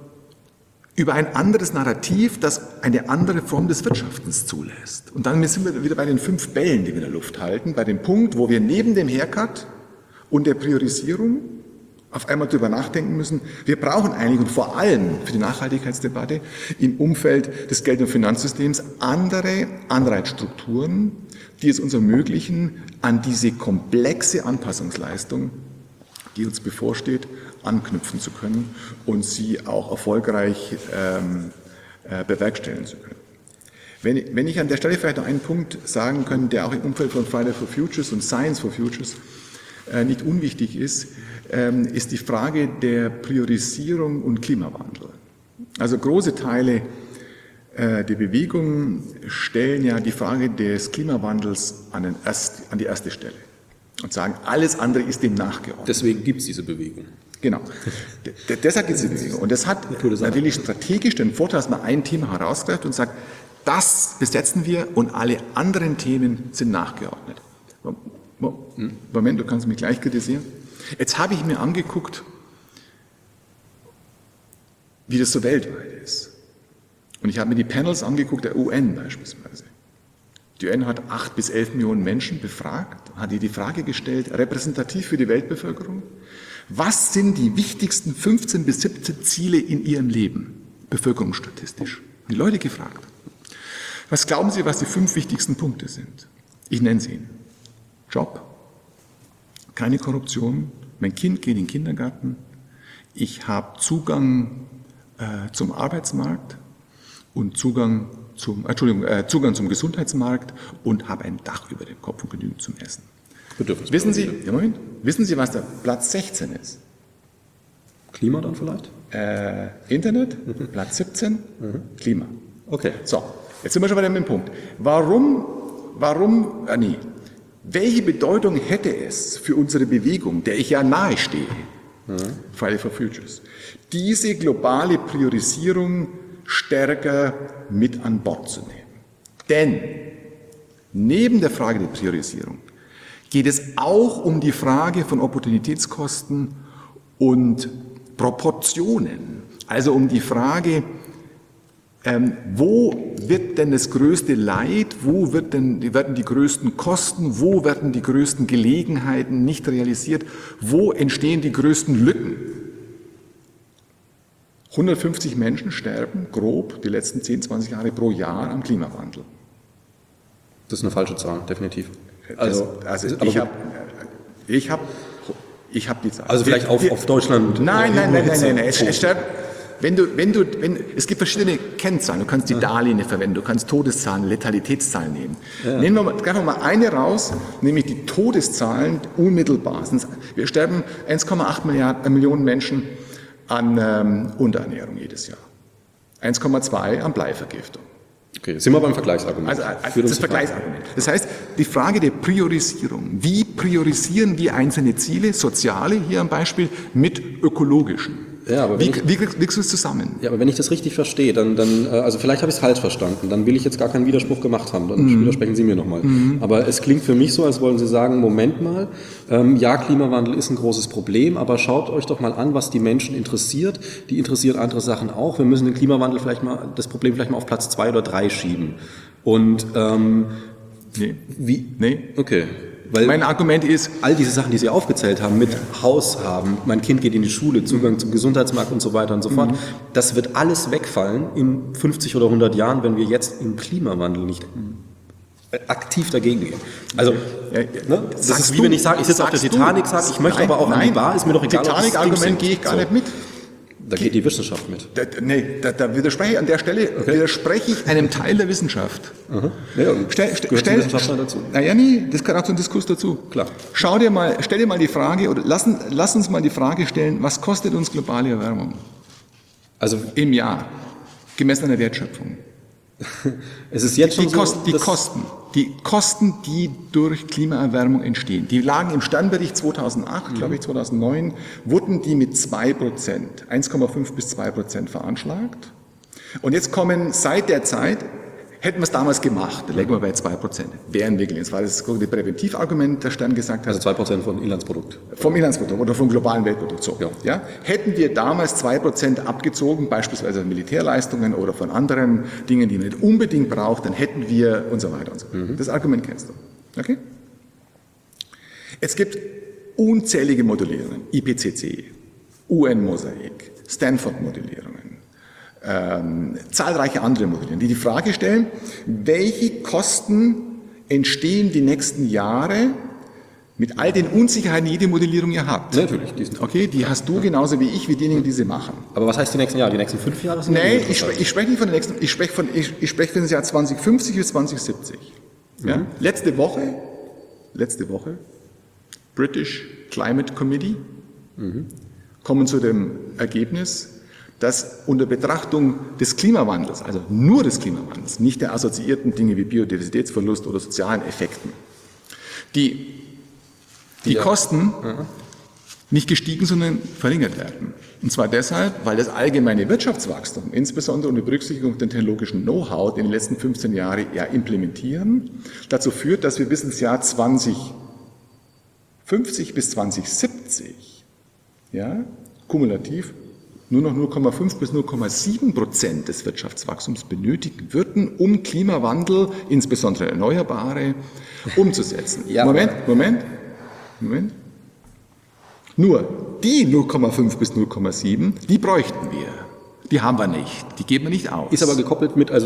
über ein anderes Narrativ, das eine andere Form des Wirtschaftens zulässt. Und dann sind wir wieder bei den 5 Bällen, die wir in der Luft halten, bei dem Punkt, wo wir neben dem Haircut und der Priorisierung auf einmal darüber nachdenken müssen, wir brauchen eigentlich und vor allem für die Nachhaltigkeitsdebatte im Umfeld des Geld- und Finanzsystems andere Anreizstrukturen, die es uns ermöglichen, an diese komplexe Anpassungsleistung, die uns bevorsteht, anknüpfen zu können und sie auch erfolgreich bewerkstelligen zu können. Wenn ich an der Stelle vielleicht noch einen Punkt sagen kann, der auch im Umfeld von Friday for Futures und Science for Futures nicht unwichtig ist die Frage der Priorisierung und Klimawandel. Also große Teile der Bewegung stellen ja die Frage des Klimawandels an die erste Stelle und sagen, alles andere ist dem nachgeordnet. Deswegen gibt es diese Bewegung. Genau. Deshalb gibt es diese Bewegung. Und das hat natürlich strategisch den Vorteil, dass man ein Thema herausgreift und sagt, das besetzen wir und alle anderen Themen sind nachgeordnet. Moment, du kannst mich gleich kritisieren. Jetzt habe ich mir angeguckt, wie das so weltweit ist. Und ich habe mir die Panels angeguckt, der UN beispielsweise. Die UN hat 8 bis 11 Millionen Menschen befragt, hat ihr die Frage gestellt, repräsentativ für die Weltbevölkerung, was sind die wichtigsten 15 bis 17 Ziele in ihrem Leben, bevölkerungsstatistisch? Die Leute gefragt. Was glauben Sie, was die 5 wichtigsten Punkte sind? Ich nenne sie Ihnen. Job, keine Korruption, mein Kind geht in den Kindergarten, ich habe Zugang zum Arbeitsmarkt und Zugang zum Gesundheitsmarkt und habe ein Dach über dem Kopf und genügend zum Essen. Wissen Sie, was der Platz 16 ist? Klima dann vielleicht? Internet, Platz 17, Klima. Okay. So, jetzt sind wir schon bei dem Punkt. Welche Bedeutung hätte es für unsere Bewegung, der ich ja nahe stehe, Friday for Futures, diese globale Priorisierung stärker mit an Bord zu nehmen? Denn neben der Frage der Priorisierung geht es auch um die Frage von Opportunitätskosten und Proportionen, also um die Frage, wo wird denn das größte Leid, wo werden die größten Kosten, wo werden die größten Gelegenheiten nicht realisiert, wo entstehen die größten Lücken? 150 Menschen sterben grob die letzten 10, 20 Jahre pro Jahr am Klimawandel. Das ist eine falsche Zahl, definitiv. Ich habe die Zahl. Also vielleicht auf Deutschland. Nein. Es gibt verschiedene Kennzahlen. Du kannst die Darlehen verwenden, du kannst Todeszahlen, Letalitätszahlen nehmen. Ja. Nehmen wir mal eine raus, nämlich die Todeszahlen unmittelbar. Wir sterben 1,8 Millionen Menschen an Unterernährung jedes Jahr. 1,2 an Bleivergiftung. Okay, sind wir beim Vergleichsargument. Also das Vergleichsargument. Das heißt, die Frage der Priorisierung. Wie priorisieren wir einzelne Ziele, soziale hier am Beispiel, mit ökologischen? Ja, aber wie kriegst du es zusammen? Ja, aber wenn ich das richtig verstehe, dann also vielleicht habe ich es falsch verstanden, dann will ich jetzt gar keinen Widerspruch gemacht haben, dann widersprechen Sie mir nochmal. Aber es klingt für mich so, als wollen Sie sagen, Moment mal, ja, Klimawandel ist ein großes Problem, aber schaut euch doch mal an, was die Menschen interessiert. Die interessieren andere Sachen auch. Wir müssen den Klimawandel das Problem vielleicht mal auf Platz 2 oder 3 schieben. Und Nee. wie? Nee. Okay. Weil mein Argument ist, all diese Sachen, die Sie aufgezählt haben, mit Haus haben, mein Kind geht in die Schule, Zugang zum Gesundheitsmarkt und so weiter und so fort, das wird alles wegfallen in 50 oder 100 Jahren, wenn wir jetzt im Klimawandel nicht aktiv dagegen gehen. Also, ne, das ist wie wenn ich sage, ich sitze auf der Titanic, sage, ich möchte aber auch an die Bar, ist mir doch egal. Titanic-Argument gehe ich gar nicht mit. Da geht die Wissenschaft mit. Da widerspreche ich an der Stelle, widerspreche ich einem Teil der Wissenschaft. Ja, gehört die Wissenschaftler dazu? Naja, nee, das gehört auch zum Diskurs dazu. Klar. Stell dir mal die Frage, oder lass uns mal die Frage stellen, was kostet uns globale Erwärmung? Also im Jahr, gemessen an der Wertschöpfung. Es ist jetzt schon die Kosten, die durch Klimaerwärmung entstehen, die lagen im Sternbericht 2008, glaube ich 2009, wurden die mit 2%, 1,5 bis 2% veranschlagt. Und jetzt kommen seit der Zeit, hätten wir es damals gemacht, da lägen wir bei 2%. Wären wirklich, das war das Präventivargument, das Stern gesagt hat. Also 2% vom Inlandsprodukt. Vom Inlandsprodukt oder vom globalen Weltprodukt. So. Ja. Hätten wir damals 2% abgezogen, beispielsweise Militärleistungen oder von anderen Dingen, die man nicht unbedingt braucht, dann hätten wir und so weiter und so fort. Das Argument kennst du. Okay? Es gibt unzählige Modellierungen, IPCC, UN-Mosaik, Stanford-Modellierungen, zahlreiche andere Modellierungen, die die Frage stellen, welche Kosten entstehen die nächsten Jahre mit all den Unsicherheiten, die jede Modellierung ja hat. Natürlich. Okay, die hast du genauso wie ich, wie diejenigen, die sie machen. Aber was heißt die nächsten Jahre? Die nächsten 5 Jahre? Nee, ich spreche nicht von den nächsten, ich spreche von das Jahr 2050 bis 2070. Ja? Letzte Woche, British Climate Committee, kommen zu dem Ergebnis, dass unter Betrachtung des Klimawandels, also nur des Klimawandels, nicht der assoziierten Dinge wie Biodiversitätsverlust oder sozialen Effekten, die Kosten nicht gestiegen, sondern verringert werden. Und zwar deshalb, weil das allgemeine Wirtschaftswachstum, insbesondere unter Berücksichtigung der technologischen Know-how, den die letzten 15 Jahre ja implementieren, dazu führt, dass wir bis ins Jahr 2050 bis 2070 kumulativ nur noch 0,5 bis 0,7% des Wirtschaftswachstums benötigen würden, um Klimawandel, insbesondere Erneuerbare, umzusetzen. Ja, Moment. Nur die 0,5 bis 0,7, die bräuchten wir. Die haben wir nicht. Die geben wir nicht aus. Ist aber gekoppelt mit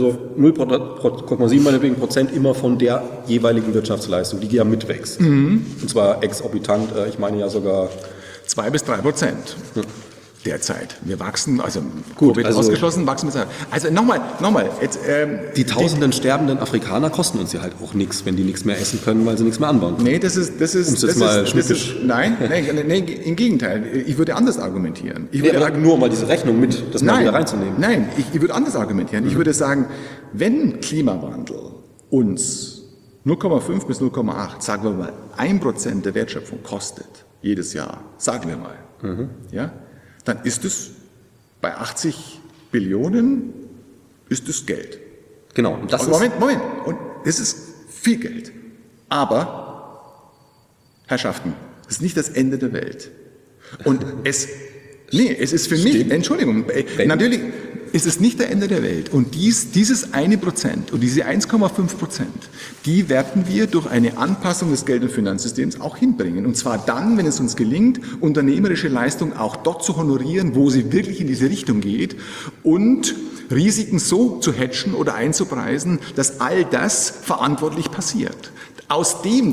0,7% immer von der jeweiligen Wirtschaftsleistung, die ja mitwächst. Und zwar exorbitant, ich meine ja sogar 2 bis 3%. Derzeit. Wir wachsen, also gut, Covid ausgeschlossen, wachsen wir. Also nochmal. Jetzt, die tausenden sterbenden Afrikaner kosten uns ja halt auch nichts, wenn die nichts mehr essen können, weil sie nichts mehr anbauen können. Nee, nein, im Gegenteil. Ich würde anders argumentieren. Ich würde sagen, nur mal diese Rechnung mit, das mal wieder reinzunehmen. Nein, ich würde anders argumentieren. Ich würde sagen, wenn Klimawandel uns 0,5 bis 0,8, sagen wir mal, 1% der Wertschöpfung kostet, jedes Jahr, sagen wir mal, dann ist es bei 80 Billionen ist es Geld. Genau. Und Moment. Und das ist viel Geld. Aber, Herrschaften, das ist nicht das Ende der Welt. Und es ist für mich, Entschuldigung, natürlich ist es nicht der Ende der Welt. Und dieses 1% und diese 1,5%, die werden wir durch eine Anpassung des Geld- und Finanzsystems auch hinbringen. Und zwar dann, wenn es uns gelingt, unternehmerische Leistung auch dort zu honorieren, wo sie wirklich in diese Richtung geht und Risiken so zu hatchen oder einzupreisen, dass all das verantwortlich passiert. Aus diesem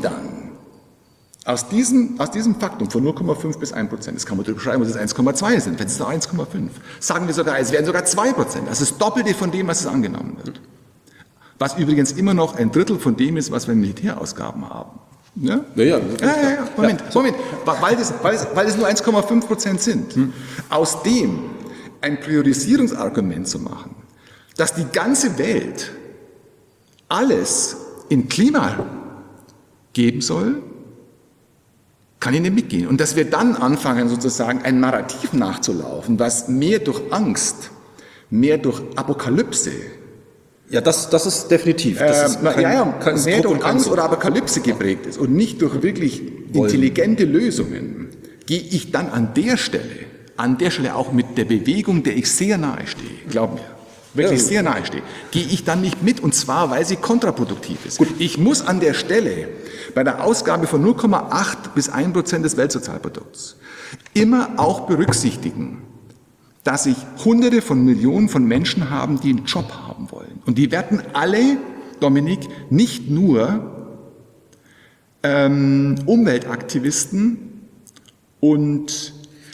Faktum von 0,5 bis 1%, das kann man beschreiben, dass es 1,2 sind, wenn es noch 1,5, sagen wir sogar, es wären sogar 2%, das ist das Doppelte von dem, was es angenommen wird. Was übrigens immer noch ein Drittel von dem ist, was wir in Militärausgaben haben. Ja? Moment, weil es nur 1,5% sind. Aus dem ein Priorisierungsargument zu machen, dass die ganze Welt alles in Klima geben soll, kann ich nicht mitgehen. Und dass wir dann anfangen, sozusagen ein Narrativ nachzulaufen, was mehr durch Angst, mehr durch Apokalypse, Ja, das ist definitiv. Das ist kein mehr Druck und durch kein Angst Druck. oder Apokalypse geprägt ist und nicht durch wirklich intelligente Lösungen, gehe ich dann an der Stelle auch mit der Bewegung, der ich sehr nahe stehe, glaub mir, wirklich sehr nahe stehe, gehe ich dann nicht mit, und zwar, weil sie kontraproduktiv ist. Gut. Ich muss an der Stelle bei der Ausgabe von 0,8 bis 1% des Weltsozialprodukts immer auch berücksichtigen, dass ich Hunderte von Millionen von Menschen haben, die einen Job haben wollen. Und die werden alle, Dominik, nicht nur Umweltaktivisten und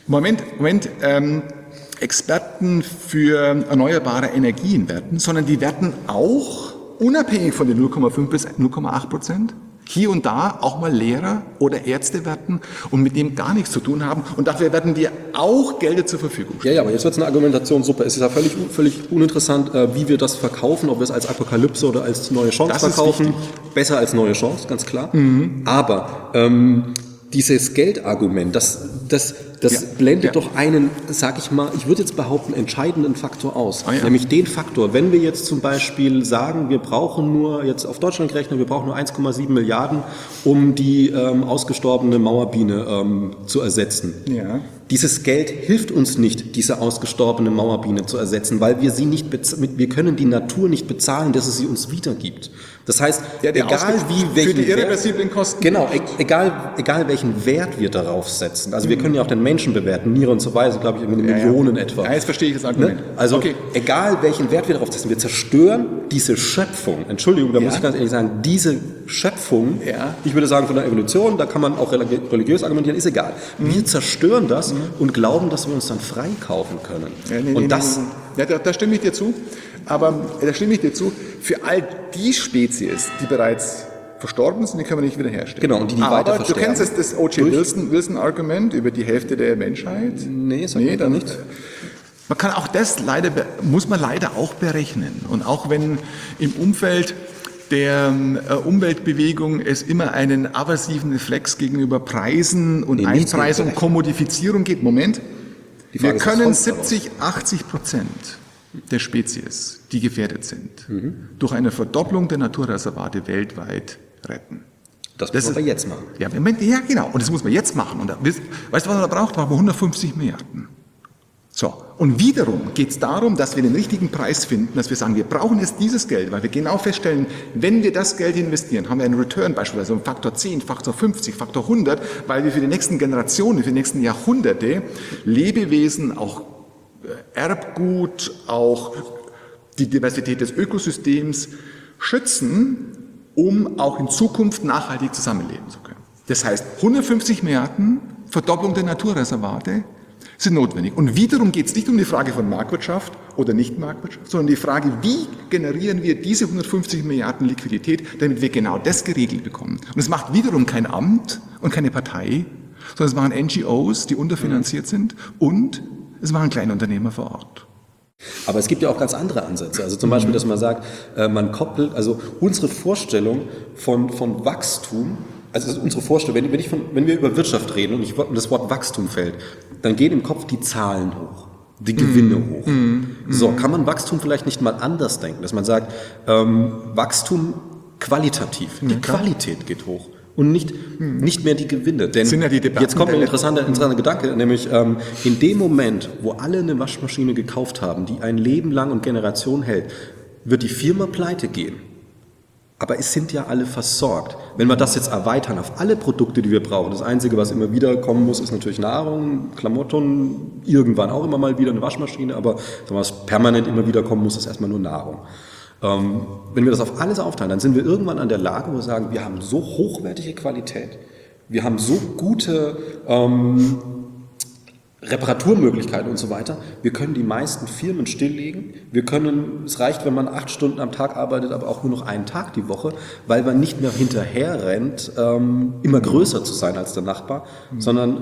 Experten für erneuerbare Energien werden, sondern die werden auch, unabhängig von den 0,5 bis 0,8%, hier und da auch mal Lehrer oder Ärzte werden und mit dem gar nichts zu tun haben. Und dafür werden wir auch Gelder zur Verfügung stellen. Ja, aber jetzt wird es eine Argumentationssuppe. Es ist ja völlig uninteressant, wie wir das verkaufen, ob wir es als Apokalypse oder als neue Chance verkaufen. Besser als neue Chance, ganz klar. Aber dieses Geldargument, das blendet doch einen, sag ich mal, ich würde jetzt behaupten, entscheidenden Faktor aus. Nämlich den Faktor, wenn wir jetzt zum Beispiel sagen, wir brauchen nur, jetzt auf Deutschland gerechnet, wir brauchen nur 1,7 Milliarden, um die ausgestorbene Mauerbiene zu ersetzen. Ja. Dieses Geld hilft uns nicht, diese ausgestorbene Mauerbiene zu ersetzen, weil wir sie nicht wir können die Natur nicht bezahlen, dass es sie uns wiedergibt. Das heißt, egal für die irreversiblen Kosten. Genau, egal welchen Wert wir darauf setzen. Also wir können ja auch den Menschen bewerten, Niere und so weiter, glaube ich, irgendwie Millionen etwa. Ja, jetzt verstehe ich das Argument. Ne? Also egal welchen Wert wir darauf setzen, wir zerstören diese Schöpfung. Entschuldigung, da muss ich ganz ehrlich sagen, diese Schöpfung, ich würde sagen von der Evolution, da kann man auch religiös argumentieren, ist egal. Wir zerstören das und glauben, dass wir uns dann freikaufen können. Da stimme ich dir zu. Aber da stimme ich dir zu, für all die Spezies, die bereits verstorben sind, die können wir nicht wiederherstellen. Genau, und die weiter versterben. Du kennst das O.J. Wilson-Argument über die Hälfte der Menschheit? Nee, dann nicht. Man kann auch das muss man leider auch berechnen. Und auch wenn im Umfeld der Umweltbewegung es immer einen aversiven Reflex gegenüber Preisen und Einpreisung, Kommodifizierung gibt. Moment, wir können 70-80% der Spezies, die gefährdet sind, durch eine Verdopplung der Naturreservate weltweit retten. Das müssen wir jetzt machen. Ja, genau. Und das muss man jetzt machen. Und weißt du, was man da braucht? Da brauchen wir 150 Milliarden. So. Und wiederum geht es darum, dass wir den richtigen Preis finden, dass wir sagen, wir brauchen jetzt dieses Geld, weil wir genau feststellen, wenn wir das Geld investieren, haben wir einen Return beispielsweise um Faktor 10, Faktor 50, Faktor 100, weil wir für die nächsten Generationen, für die nächsten Jahrhunderte Lebewesen, auch Erbgut, auch die Diversität des Ökosystems schützen, um auch in Zukunft nachhaltig zusammenleben zu können. Das heißt, 150 Milliarden Verdopplung der Naturreservate sind notwendig. Und wiederum geht es nicht um die Frage von Marktwirtschaft oder Nicht-Marktwirtschaft, sondern die Frage, wie generieren wir diese 150 Milliarden Liquidität, damit wir genau das geregelt bekommen. Und es macht wiederum kein Amt und keine Partei, sondern es machen NGOs, die unterfinanziert sind, und es machen Kleinunternehmer vor Ort. Aber es gibt ja auch ganz andere Ansätze. Also zum Beispiel, dass man sagt, man koppelt, also unsere Vorstellung von Wachstum, also unsere Vorstellung, wenn wir über Wirtschaft reden und das Wort Wachstum fällt, dann gehen im Kopf die Zahlen hoch, die Gewinne hoch. So, kann man Wachstum vielleicht nicht mal anders denken, dass man sagt, Wachstum qualitativ, die Qualität geht hoch. Und nicht mehr die Gewinne. Denn jetzt kommt ein interessanter Gedanke, nämlich in dem Moment, wo alle eine Waschmaschine gekauft haben, die ein Leben lang und Generationen hält, wird die Firma pleite gehen. Aber es sind ja alle versorgt. Wenn wir das jetzt erweitern auf alle Produkte, die wir brauchen, das Einzige, was immer wieder kommen muss, ist natürlich Nahrung, Klamotten, irgendwann auch immer mal wieder eine Waschmaschine, aber was permanent immer wieder kommen muss, ist erstmal nur Nahrung. Wenn wir das auf alles aufteilen, dann sind wir irgendwann an der Lage, wo wir sagen, wir haben so hochwertige Qualität, wir haben so gute Reparaturmöglichkeiten und so weiter, wir können die meisten Firmen stilllegen, es reicht, wenn man 8 Stunden am Tag arbeitet, aber auch nur noch einen Tag die Woche, weil man nicht mehr hinterher rennt, immer größer zu sein als der Nachbar, sondern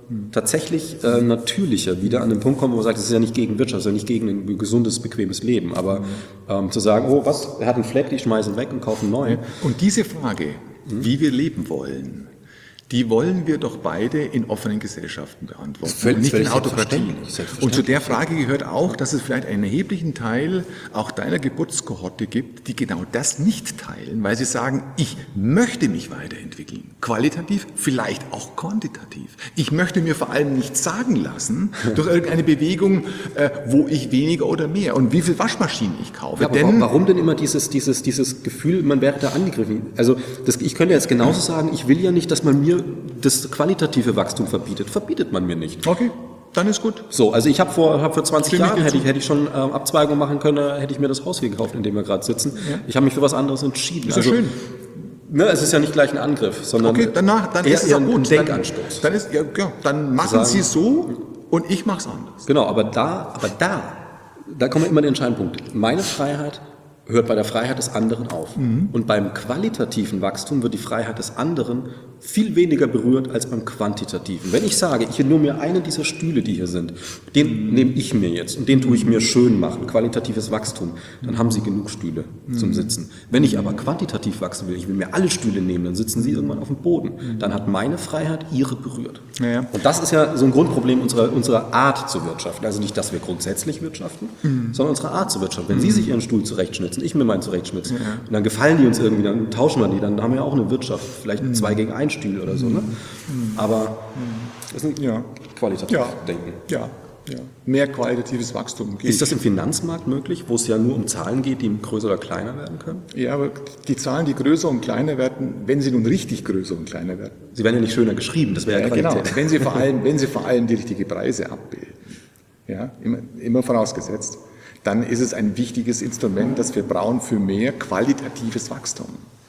tatsächlich natürlicher wieder an den Punkt kommen, wo man sagt, es ist ja nicht gegen Wirtschaft, es ist ja nicht gegen ein gesundes, bequemes Leben. Aber zu sagen, oh was, er hat einen Fleck, ich schmeiße ihn weg und kaufe einen neuen. Und diese Frage, wie wir leben wollen, die wollen wir doch beide in offenen Gesellschaften beantworten, nicht in Autokratien. Und zu der Frage gehört auch, dass es vielleicht einen erheblichen Teil auch deiner Geburtskohorte gibt, die genau das nicht teilen, weil sie sagen, ich möchte mich weiterentwickeln, qualitativ, vielleicht auch quantitativ. Ich möchte mir vor allem nichts sagen lassen durch irgendeine Bewegung, wo ich weniger oder mehr und wie viel Waschmaschinen ich kaufe. Ja, aber warum denn immer dieses Gefühl, man wäre da angegriffen? Also ich könnte jetzt genauso sagen, ich will ja nicht, dass man mir das qualitative Wachstum verbietet man mir nicht. Okay, dann ist gut. So, also ich habe vor 20 Jahren, hätte ich schon Abzweigung machen können, hätte ich mir das Haus hier gekauft, in dem wir gerade sitzen. Ja. Ich habe mich für was anderes entschieden. Ist ja schön. Ne, es ist ja nicht gleich ein Angriff, sondern okay, dann ist es auch gut. Ein Denkanstoß. Dann machen Sie es so und ich mache es anders. Genau, aber da kommen wir immer an den entscheidenden Punkt. Meine Freiheit hört bei der Freiheit des anderen auf. Und beim qualitativen Wachstum wird die Freiheit des anderen viel weniger berührt als beim quantitativen. Wenn ich sage, ich nehme mir einen dieser Stühle, die hier sind, den nehme ich mir jetzt und den tue ich mir schön machen, qualitatives Wachstum, dann haben Sie genug Stühle zum Sitzen. Wenn ich aber quantitativ wachsen will, ich will mir alle Stühle nehmen, dann sitzen Sie irgendwann auf dem Boden. Dann hat meine Freiheit Ihre berührt. Ja. Und das ist ja so ein Grundproblem unserer Art zu wirtschaften. Also nicht, dass wir grundsätzlich wirtschaften, sondern unsere Art zu wirtschaften. Wenn Sie sich Ihren Stuhl zurechtschnitzen, ich mir meinen zurechtschnitzen, und dann gefallen die uns irgendwie, dann tauschen wir die, dann haben wir auch eine Wirtschaft, vielleicht 2 gegen 1 Stühle oder so. Ne? Aber das ist ein qualitatives Denken. Ja. Mehr qualitatives Wachstum. Ist das im Finanzmarkt möglich, wo es ja nur um Zahlen geht, die größer oder kleiner werden können? Ja, aber die Zahlen, die größer und kleiner werden, wenn sie nun richtig größer und kleiner werden. Sie werden ja nicht schöner geschrieben, das wäre ja Qualität. Genau, wenn sie vor allem die richtigen Preise abbilden, ja, immer vorausgesetzt, dann ist es ein wichtiges Instrument, das wir brauchen für mehr qualitatives Wachstum.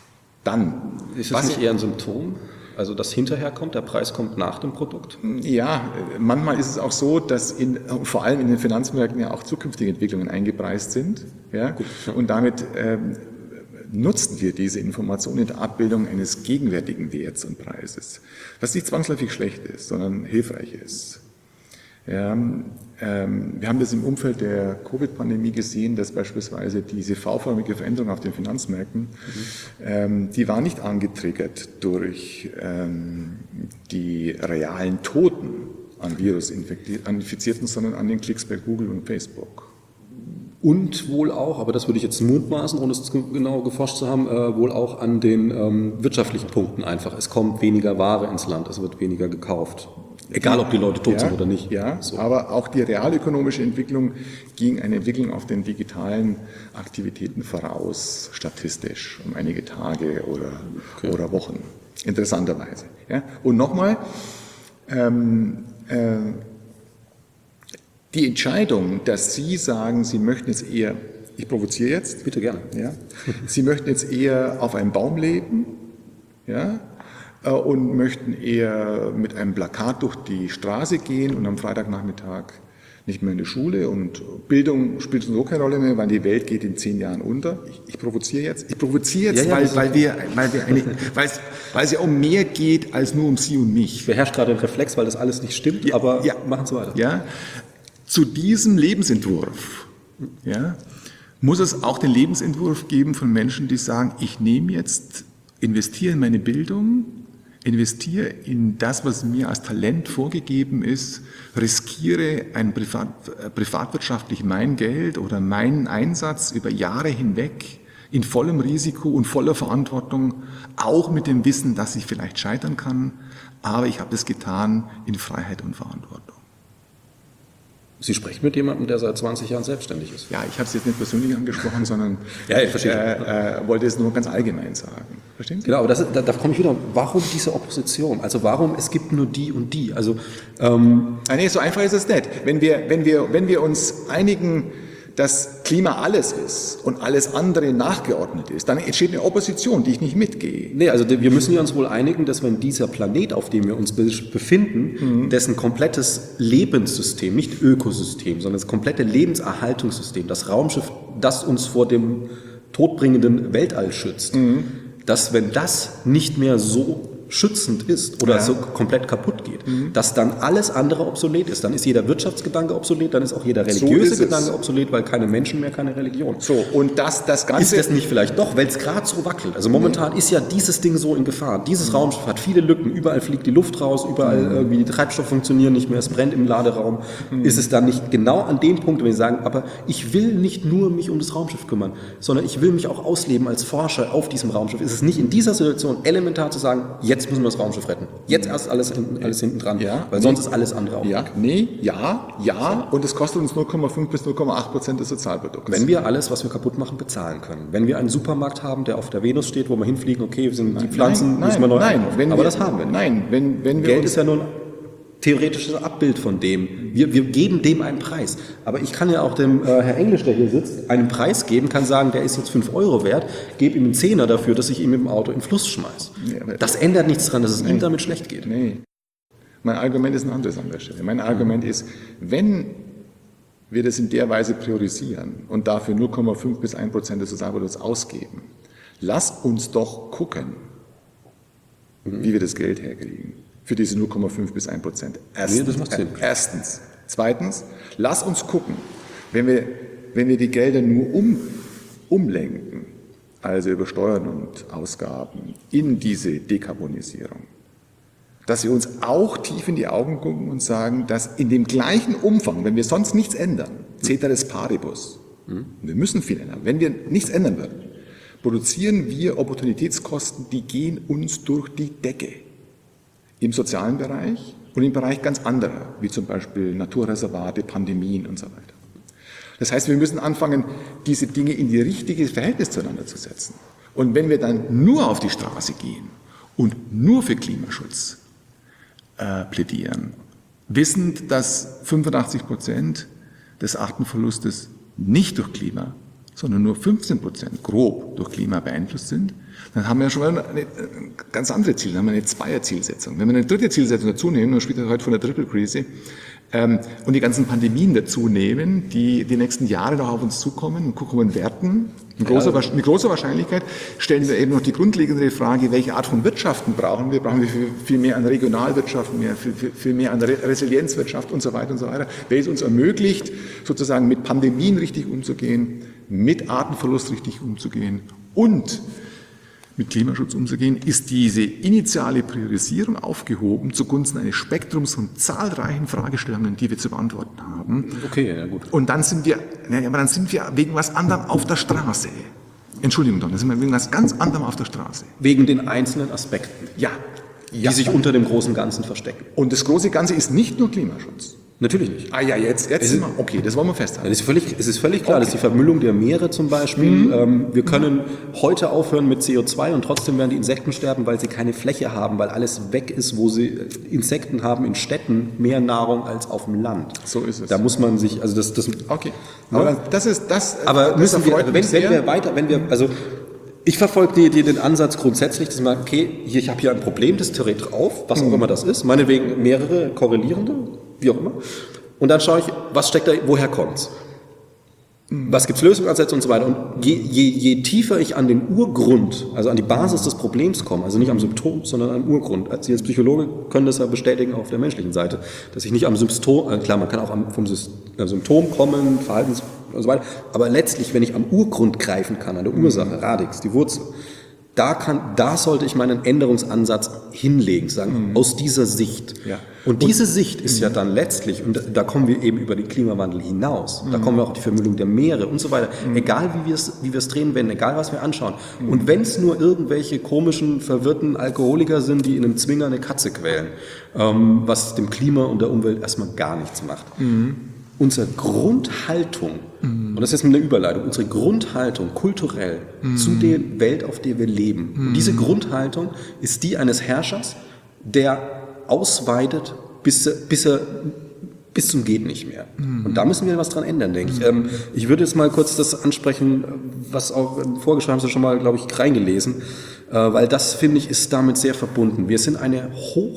Dann. Ist das nicht eher ein Symptom? Also das hinterher kommt, der Preis kommt nach dem Produkt? Ja, manchmal ist es auch so, dass vor allem in den Finanzmärkten ja auch zukünftige Entwicklungen eingepreist sind. Ja? Und damit nutzen wir diese Information in der Abbildung eines gegenwärtigen Werts und Preises, was nicht zwangsläufig schlecht ist, sondern hilfreich ist. Ja, wir haben das im Umfeld der Covid-Pandemie gesehen, dass beispielsweise diese V-förmige Veränderung auf den Finanzmärkten, die war nicht angetriggert durch die realen Toten an Virus-Infizierten, sondern an den Klicks bei Google und Facebook. Und wohl auch, aber das würde ich jetzt mutmaßen, ohne es genau geforscht zu haben, wohl auch an den wirtschaftlichen Punkten einfach. Es kommt weniger Ware ins Land, es wird weniger gekauft. Egal, ob die Leute tot sind oder nicht. Ja, so. Aber auch die realökonomische Entwicklung ging eine Entwicklung auf den digitalen Aktivitäten voraus, statistisch, um einige Tage oder Wochen. Interessanterweise. Ja. Und nochmal, die Entscheidung, dass Sie sagen, Sie möchten jetzt eher, ich provoziere jetzt. Bitte gerne. Ja, Sie möchten jetzt eher auf einem Baum leben, ja, und möchten eher mit einem Plakat durch die Straße gehen und am Freitagnachmittag nicht mehr in die Schule und Bildung spielt so keine Rolle mehr, weil die Welt geht in 10 Jahren unter. Ich provoziere jetzt, weil es ja um mehr geht als nur um Sie und mich. Ich beherrsche gerade den Reflex, weil das alles nicht stimmt, aber machen Sie weiter. Ja, zu diesem Lebensentwurf, muss es auch den Lebensentwurf geben von Menschen, die sagen, ich nehme jetzt, investiere in meine Bildung, investiere in das, was mir als Talent vorgegeben ist, riskiere privatwirtschaftlich mein Geld oder meinen Einsatz über Jahre hinweg in vollem Risiko und voller Verantwortung, auch mit dem Wissen, dass ich vielleicht scheitern kann, aber ich habe das getan in Freiheit und Verantwortung. Sie sprechen mit jemandem, der seit 20 Jahren selbstständig ist. Ja, ich habe es jetzt nicht persönlich angesprochen, sondern wollte es nur ganz allgemein sagen. Verstehen Sie? Genau, aber da komme ich wieder. Warum diese Opposition? Also warum es gibt nur die und die? Also nee, so einfach ist es nicht. Wenn wir uns einigen, dass Klima alles ist und alles andere nachgeordnet ist, dann entsteht eine Opposition, die ich nicht mitgehe. Nee, also wir müssen uns wohl einigen, dass wenn dieser Planet, auf dem wir uns befinden, dessen komplettes Lebenssystem, nicht Ökosystem, sondern das komplette Lebenserhaltungssystem, das Raumschiff, das uns vor dem todbringenden Weltall schützt, dass wenn das nicht mehr so schützend ist oder so komplett kaputt geht, dass dann alles andere obsolet ist. Dann ist jeder Wirtschaftsgedanke obsolet, dann ist auch jeder religiöse Gedanke obsolet, weil keine Menschen mehr, keine Religion. So, und das Ganze... Ist das nicht vielleicht doch, weil es gerade so wackelt? Also momentan ist ja dieses Ding so in Gefahr. Dieses Raumschiff hat viele Lücken, überall fliegt die Luft raus, überall irgendwie die Treibstoffe funktionieren nicht mehr, es brennt im Laderaum. Ist es dann nicht genau an dem Punkt, wenn wir sagen, aber ich will nicht nur mich um das Raumschiff kümmern, sondern ich will mich auch ausleben als Forscher auf diesem Raumschiff. Ist es nicht in dieser Situation elementar zu sagen, jetzt müssen wir das Raumschiff retten. Jetzt erst alles hinten dran, weil sonst ist alles andere auch weg. Und es kostet uns 0,5 bis 0,8% des Sozialprodukts. Wenn wir alles, was wir kaputt machen, bezahlen können. Wenn wir einen Supermarkt haben, der auf der Venus steht, wo wir hinfliegen, okay, die Pflanzen müssen wir neu einkaufen. Aber das haben wir nicht. Wenn Geld ist ja nur ein theoretisches Abbild von dem. Wir geben dem einen Preis. Aber ich kann ja auch dem Herr Englisch, der hier sitzt, einen Preis geben, kann sagen, der ist jetzt 5 € wert, gebe ihm einen Zehner dafür, dass ich ihm mit dem Auto in den Fluss schmeiße. Das ändert nichts daran, dass es ihm damit schlecht geht. Nee. Mein Argument ist ein anderes an der Stelle. Mein Argument ist, wenn wir das in der Weise priorisieren und dafür 0,5 bis 1% des Sozialprodukts ausgeben, lass uns doch gucken, wie wir das Geld herkriegen. Für diese 0,5 bis 1%. Erstens. Zweitens, lass uns gucken, wenn wir die Gelder nur umlenken, also über Steuern und Ausgaben, in diese Dekarbonisierung, dass wir uns auch tief in die Augen gucken und sagen, dass in dem gleichen Umfang, wenn wir sonst nichts ändern, ceteris paribus, wir müssen viel ändern, wenn wir nichts ändern würden, produzieren wir Opportunitätskosten, die gehen uns durch die Decke. Im sozialen Bereich und im Bereich ganz anderer, wie zum Beispiel Naturreservate, Pandemien und so weiter. Das heißt, wir müssen anfangen, diese Dinge in die richtige Verhältnis zueinander zu setzen. Und wenn wir dann nur auf die Straße gehen und nur für Klimaschutz plädieren, wissend, dass 85% des Artenverlustes nicht durch Klima, sondern nur 15% grob durch Klima beeinflusst sind, dann haben wir ja schon mal eine ganz andere Ziele, dann haben wir eine Zweier-Zielsetzung. Wenn wir eine dritte Zielsetzung dazu nehmen, man spricht heute von der Triple-Krise, und die ganzen Pandemien dazu nehmen, die die nächsten Jahre noch auf uns zukommen und zukommen werden, mit großer Wahrscheinlichkeit, stellen wir eben noch die grundlegende Frage, welche Art von Wirtschaften brauchen wir? Brauchen wir viel mehr an Regionalwirtschaft, viel mehr an Resilienzwirtschaft und so weiter, welches uns ermöglicht, sozusagen mit Pandemien richtig umzugehen, mit Artenverlust richtig umzugehen und mit Klimaschutz umzugehen, ist diese initiale Priorisierung aufgehoben zugunsten eines Spektrums von zahlreichen Fragestellungen, die wir zu beantworten haben. Okay, ja gut. Und dann sind wir wegen was anderem auf der Straße. Entschuldigung, dann sind wir wegen was ganz anderem auf der Straße. Wegen den einzelnen Aspekten, die sich unter dem großen Ganzen verstecken. Und das große Ganze ist nicht nur Klimaschutz. Natürlich nicht. Jetzt sind wir, okay, das wollen wir festhalten. Es ist völlig klar, dass die Vermüllung der Meere zum Beispiel, wir können heute aufhören mit CO2 und trotzdem werden die Insekten sterben, weil sie keine Fläche haben, weil alles weg ist, wo sie Insekten haben in Städten mehr Nahrung als auf dem Land. So ist es. Da muss man sich, also das okay. Aber das ist das. Aber müssen wir, ich verfolge den Ansatz grundsätzlich, dass man, okay, ich habe hier ein Problem, das tritt drauf, was auch immer das ist, meinetwegen mehrere korrelierende, wie auch immer. Und dann schaue ich, was steckt da, woher kommt's? Was gibt's Lösungsansätze und so weiter. Und je tiefer ich an den Urgrund, also an die Basis des Problems komme, also nicht am Symptom, sondern am Urgrund. Sie als Psychologe können das ja bestätigen auf der menschlichen Seite, dass ich nicht am Symptom, klar, man kann auch vom Symptom kommen, Verhaltens und so weiter, aber letztlich, wenn ich am Urgrund greifen kann, an der Ursache, Radix, die Wurzel, da sollte ich meinen Änderungsansatz hinlegen, sagen, aus dieser Sicht. Ja. Und diese Sicht ist ja dann letztlich, und da kommen wir eben über den Klimawandel hinaus, da kommen wir auch auf die Vermüllung der Meere und so weiter, egal wie wir es drehen wenden, egal was wir anschauen. Und wenn es nur irgendwelche komischen, verwirrten Alkoholiker sind, die in einem Zwinger eine Katze quälen, was dem Klima und der Umwelt erstmal gar nichts macht. Unsere Grundhaltung, und das ist eine Überleitung, unsere Grundhaltung kulturell zu der Welt, auf der wir leben. Und diese Grundhaltung ist die eines Herrschers, der ausweitet bis zum geht nicht mehr. Und da müssen wir was dran ändern, denke ich. Ich würde jetzt mal kurz das ansprechen, was auch im Vorgespräch haben Sie schon mal, glaube ich, reingelesen, weil das, finde ich, ist damit sehr verbunden. Wir sind eine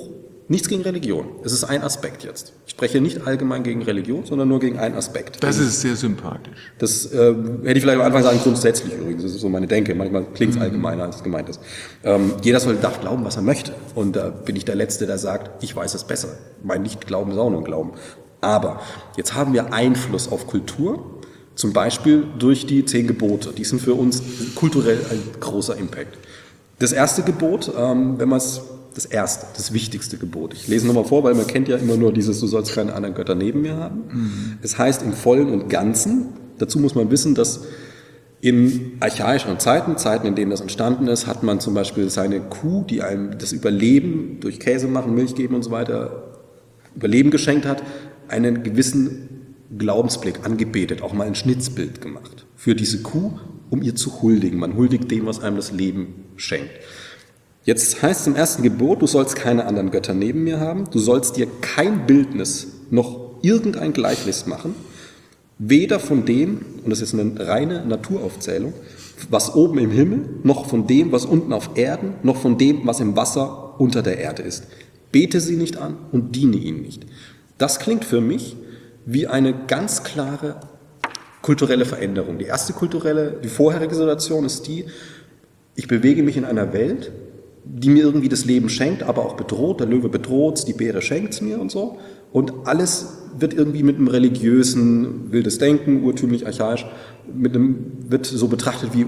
Nichts gegen Religion. Es ist ein Aspekt jetzt. Ich spreche nicht allgemein gegen Religion, sondern nur gegen einen Aspekt. Das ist sehr sympathisch. Das hätte ich vielleicht am Anfang sagen, grundsätzlich übrigens. Das ist so meine Denke. Manchmal klingt es allgemeiner, als es gemeint ist. Jeder darf glauben, was er möchte. Und da bin ich der Letzte, der sagt, ich weiß es besser. Mein Nicht-Glauben ist auch nur ein Glauben. Aber jetzt haben wir Einfluss auf Kultur, zum Beispiel durch die 10 Gebote. Die sind für uns kulturell ein großer Impact. Das erste Gebot, wenn man es das wichtigste Gebot. Ich lese nochmal vor, weil man kennt ja immer nur dieses, du sollst keine anderen Götter neben mir haben. Es heißt im Vollen und Ganzen, dazu muss man wissen, dass in archaischeren Zeiten, in denen das entstanden ist, hat man zum Beispiel seine Kuh, die einem das Überleben durch Käse machen, Milch geben und so weiter, Überleben geschenkt hat, einen gewissen Glaubensblick angebetet, auch mal ein Schnitzbild gemacht für diese Kuh, um ihr zu huldigen. Man huldigt dem, was einem das Leben schenkt. Jetzt heißt es im ersten Gebot, du sollst keine anderen Götter neben mir haben, du sollst dir kein Bildnis noch irgendein Gleichnis machen, weder von dem, und das ist eine reine Naturaufzählung, was oben im Himmel, noch von dem, was unten auf Erden, noch von dem, was im Wasser unter der Erde ist. Bete sie nicht an und diene ihnen nicht. Das klingt für mich wie eine ganz klare kulturelle Veränderung. Die vorherige Situation ist die, ich bewege mich in einer Welt, die mir irgendwie das Leben schenkt, aber auch bedroht. Der Löwe bedroht es, die Beere schenkt es mir und so. Und alles wird irgendwie mit einem religiösen, wildes Denken, urtümlich, archaisch, wird so betrachtet wie,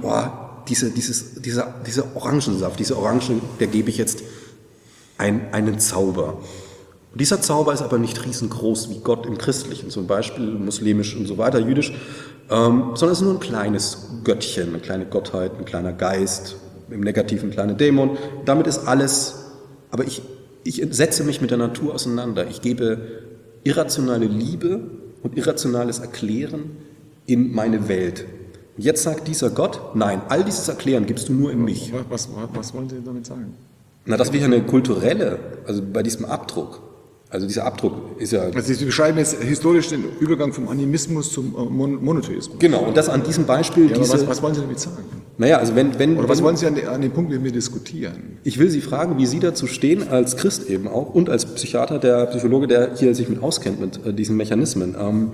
dieser Orangensaft, diese Orange, der gebe ich jetzt einen Zauber. Und dieser Zauber ist aber nicht riesengroß wie Gott im Christlichen, zum Beispiel muslimisch und so weiter, jüdisch, sondern es ist nur ein kleines Göttchen, eine kleine Gottheit, ein kleiner Geist, im Negativen kleine Dämon. Damit ist alles, aber ich setze mich mit der Natur auseinander. Ich gebe irrationale Liebe und irrationales Erklären in meine Welt. Und jetzt sagt dieser Gott, nein, all dieses Erklären gibst du nur in mich. Was wollen Sie damit sagen? Na, das wäre eine kulturelle, also bei diesem Abdruck. Also dieser Abdruck ist ja... Also Sie beschreiben jetzt historisch den Übergang vom Animismus zum Monotheismus. Genau, und das an diesem Beispiel... Ja, was wollen Sie damit sagen? Naja, also Oder was wollen Sie an dem Punkt mit mir diskutieren? Ich will Sie fragen, wie Sie dazu stehen, als Christ eben auch und als Psychiater, der Psychologe, der hier sich mit auskennt, mit diesen Mechanismen.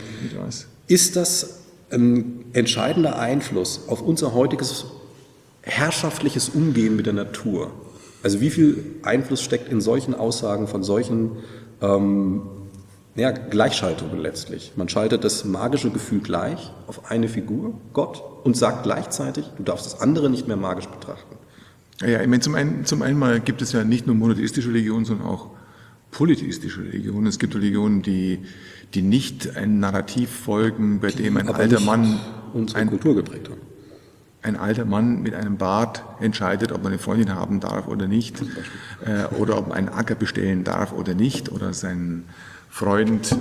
Ist das ein entscheidender Einfluss auf unser heutiges herrschaftliches Umgehen mit der Natur? Also wie viel Einfluss steckt in solchen Aussagen von solchen Gleichschaltungen letztlich? Man schaltet das magische Gefühl gleich auf eine Figur, Gott, und sagt gleichzeitig, du darfst das andere nicht mehr magisch betrachten. Ja, ich meine, zum einen mal gibt es ja nicht nur monotheistische Religionen, sondern auch polytheistische Religionen. Es gibt Religionen, die nicht ein Narrativ folgen, bei dem ein alter Mann unsere Kultur geprägt haben. Ein alter Mann mit einem Bart entscheidet, ob man eine Freundin haben darf oder nicht, oder ob man einen Acker bestellen darf oder nicht, oder sein Freund,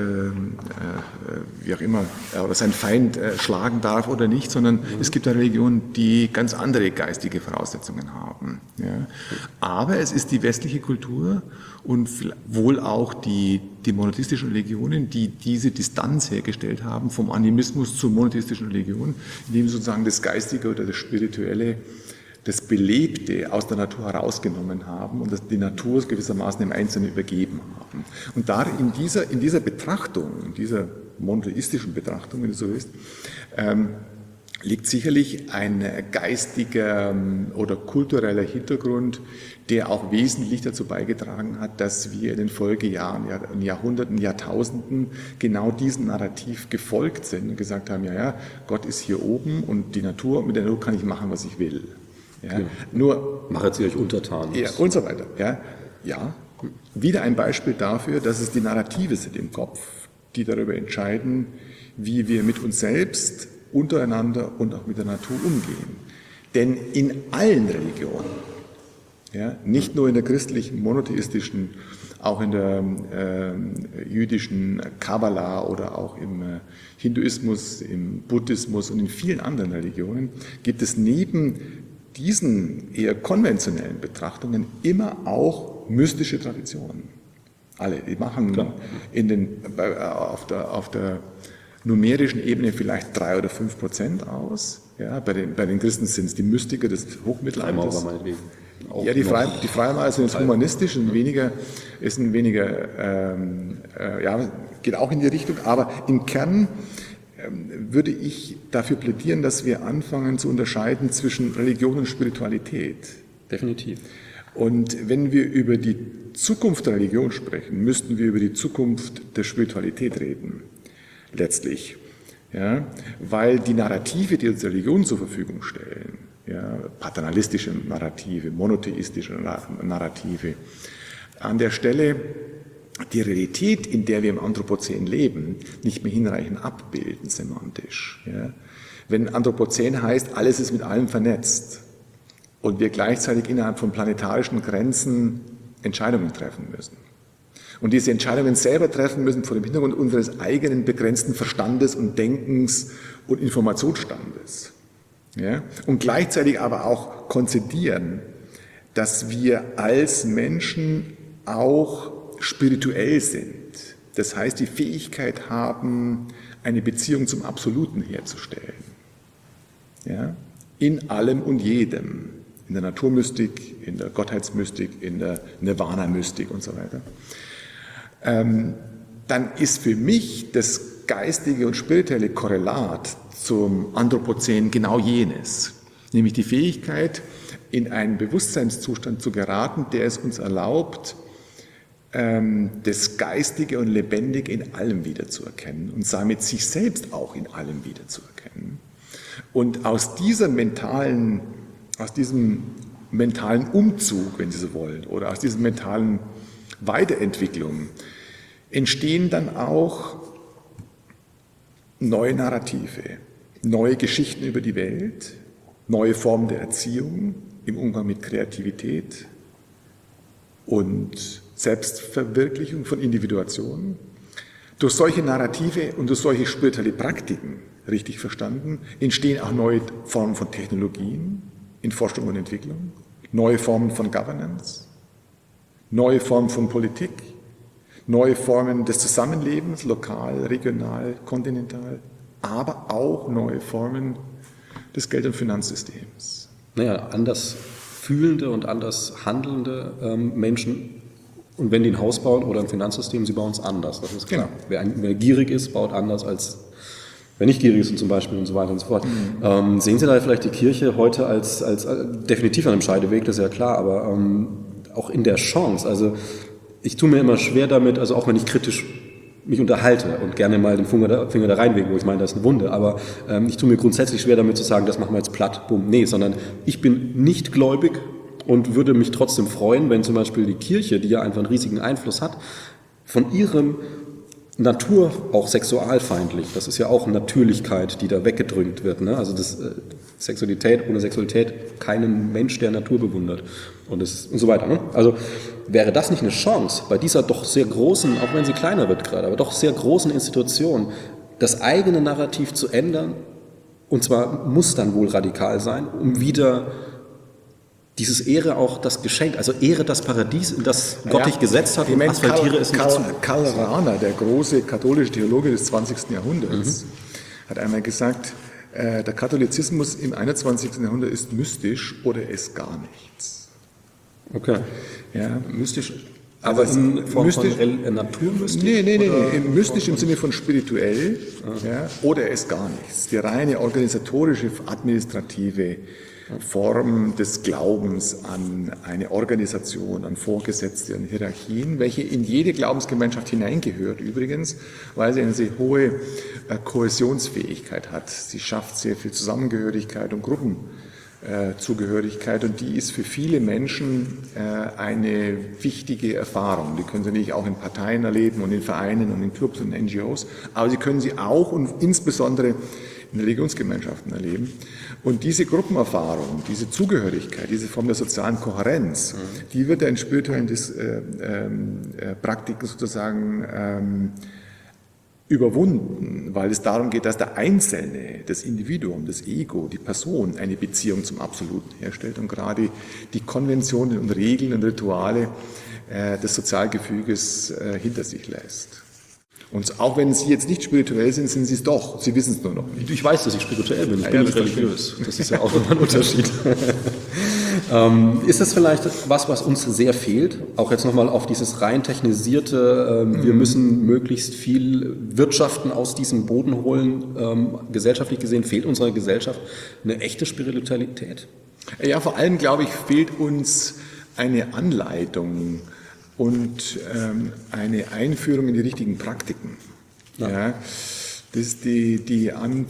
wie auch immer, oder sein Feind schlagen darf oder nicht, sondern es gibt ja Religionen, die ganz andere geistige Voraussetzungen haben. Ja. Aber es ist die westliche Kultur und wohl auch die monotheistischen Religionen, die diese Distanz hergestellt haben vom Animismus zur monotheistischen Religion, indem sozusagen das Geistige oder das Spirituelle, das Belebte aus der Natur herausgenommen haben und die Natur gewissermaßen dem Einzelnen übergeben haben. Und da in dieser Betrachtung, in dieser monotheistischen Betrachtung, wenn du so willst, liegt sicherlich ein geistiger oder kultureller Hintergrund, der auch wesentlich dazu beigetragen hat, dass wir in den Folgejahren, in Jahrhunderten, Jahrtausenden genau diesem Narrativ gefolgt sind und gesagt haben, ja, Gott ist hier oben und die Natur, mit der Natur kann ich machen, was ich will. Ja, nur machet sie euch untertan. Ja, und so weiter. Ja, wieder ein Beispiel dafür, dass es die Narrative sind im Kopf, die darüber entscheiden, wie wir mit uns selbst, untereinander und auch mit der Natur umgehen. Denn in allen Religionen, nicht nur in der christlichen, monotheistischen, auch in der jüdischen Kabbala oder auch im Hinduismus, im Buddhismus und in vielen anderen Religionen, gibt es neben diesen eher konventionellen Betrachtungen immer auch mystische Traditionen. Alle, die machen auf der numerischen Ebene vielleicht 3 oder 5% aus. Ja, bei den Christen sind es die Mystiker des Hochmittelalters. Ja, die Freimaurer sind jetzt humanistisch und geht auch in die Richtung, aber im Kern würde ich dafür plädieren, dass wir anfangen zu unterscheiden zwischen Religion und Spiritualität. Definitiv. Und wenn wir über die Zukunft der Religion sprechen, müssten wir über die Zukunft der Spiritualität reden, letztlich. Ja, weil die Narrative, die uns Religionen zur Verfügung stellen, ja, paternalistische Narrative, monotheistische Narrative, an der Stelle die Realität, in der wir im Anthropozän leben, nicht mehr hinreichend abbilden, semantisch. Ja. Wenn Anthropozän heißt, alles ist mit allem vernetzt und wir gleichzeitig innerhalb von planetarischen Grenzen Entscheidungen treffen müssen. Und diese Entscheidungen selber treffen müssen vor dem Hintergrund unseres eigenen begrenzten Verstandes und Denkens und Informationsstandes. Ja? Und gleichzeitig aber auch konzidieren, dass wir als Menschen auch spirituell sind. Das heißt, die Fähigkeit haben, eine Beziehung zum Absoluten herzustellen. Ja? In allem und jedem. In der Naturmystik, in der Gottheitsmystik, in der Nirvana-Mystik und so weiter. Dann ist für mich das geistige und spirituelle Korrelat zum Anthropozän genau jenes, nämlich die Fähigkeit, in einen Bewusstseinszustand zu geraten, der es uns erlaubt, das Geistige und Lebendige in allem wiederzuerkennen und damit sich selbst auch in allem wiederzuerkennen. Und aus diesem mentalen Umzug, wenn Sie so wollen, oder aus dieser mentalen Weiterentwicklung entstehen dann auch neue Narrative, neue Geschichten über die Welt, neue Formen der Erziehung im Umgang mit Kreativität und Selbstverwirklichung von Individuation. Durch solche Narrative und durch solche spirituelle Praktiken, richtig verstanden, entstehen auch neue Formen von Technologien in Forschung und Entwicklung, neue Formen von Governance, neue Formen von Politik, neue Formen des Zusammenlebens, lokal, regional, kontinental, aber auch neue Formen des Geld- und Finanzsystems. Naja, anders fühlende und anders handelnde Menschen, und wenn die ein Haus bauen oder ein Finanzsystem, sie bauen es anders, das ist klar. Genau. Wer gierig ist, baut anders als wer nicht gierig ist und zum Beispiel und so weiter und so fort. Sehen Sie da vielleicht die Kirche heute als definitiv an einem Scheideweg, das ist ja klar, aber auch in der Chance, also ich tue mir immer schwer damit, also auch wenn ich kritisch mich unterhalte und gerne mal den Finger da reinwege, wo ich meine, das ist eine Wunde, aber ich tue mir grundsätzlich schwer damit zu sagen, das machen wir jetzt platt, bumm, nee, sondern ich bin nicht gläubig und würde mich trotzdem freuen, wenn zum Beispiel die Kirche, die ja einfach einen riesigen Einfluss hat, von ihrem Natur auch sexualfeindlich, das ist ja auch Natürlichkeit, die da weggedrückt wird, ne? Also das Sexualität, ohne Sexualität keinen Mensch der Natur bewundert und so weiter. Ne? Also wäre das nicht eine Chance, bei dieser doch sehr großen, auch wenn sie kleiner wird gerade, aber doch sehr großen Institution, das eigene Narrativ zu ändern, und zwar muss dann wohl radikal sein, um wieder dieses Ehre auch das Geschenk, also Ehre das Paradies, in das Gott dich gesetzt hat, und asphaltiere es nicht zu. Karl Rahner, der große katholische Theologe des 20. Jahrhunderts, hat einmal gesagt, der Katholizismus im 21. Jahrhundert ist mystisch oder ist gar nichts. Okay. Ja. Mystisch, aber in Form von Naturmystik? Nee. Mystisch im Sinne von spirituell, ja, oder er ist gar nichts. Die reine organisatorische, administrative Form des Glaubens an eine Organisation, an Vorgesetzte, an Hierarchien, welche in jede Glaubensgemeinschaft hineingehört übrigens, weil sie eine sehr hohe Kohäsionsfähigkeit hat. Sie schafft sehr viel Zusammengehörigkeit und Gruppenzugehörigkeit, und die ist für viele Menschen eine wichtige Erfahrung. Die können sie nicht auch in Parteien erleben und in Vereinen und in Clubs und NGOs, aber sie können sie auch und insbesondere in Religionsgemeinschaften erleben. Und diese Gruppenerfahrung, diese Zugehörigkeit, diese Form der sozialen Kohärenz, die wird in spirituellen Praktiken sozusagen überwunden, weil es darum geht, dass der Einzelne, das Individuum, das Ego, die Person eine Beziehung zum Absoluten herstellt und gerade die Konventionen und Regeln und Rituale des Sozialgefüges hinter sich lässt. Und auch wenn Sie jetzt nicht spirituell sind, sind Sie es doch. Sie wissen es nur noch nicht. Ich weiß, dass ich spirituell bin. Ich bin nicht religiös. Das ist ja auch nochmal ein Unterschied. Ist das vielleicht was uns sehr fehlt? Auch jetzt nochmal auf dieses rein technisierte, wir müssen möglichst viel wirtschaften aus diesem Boden holen. Gesellschaftlich gesehen fehlt unserer Gesellschaft eine echte Spiritualität? Ja, vor allem, glaube ich, fehlt uns eine Anleitung und eine Einführung in die richtigen Praktiken. Ja. Die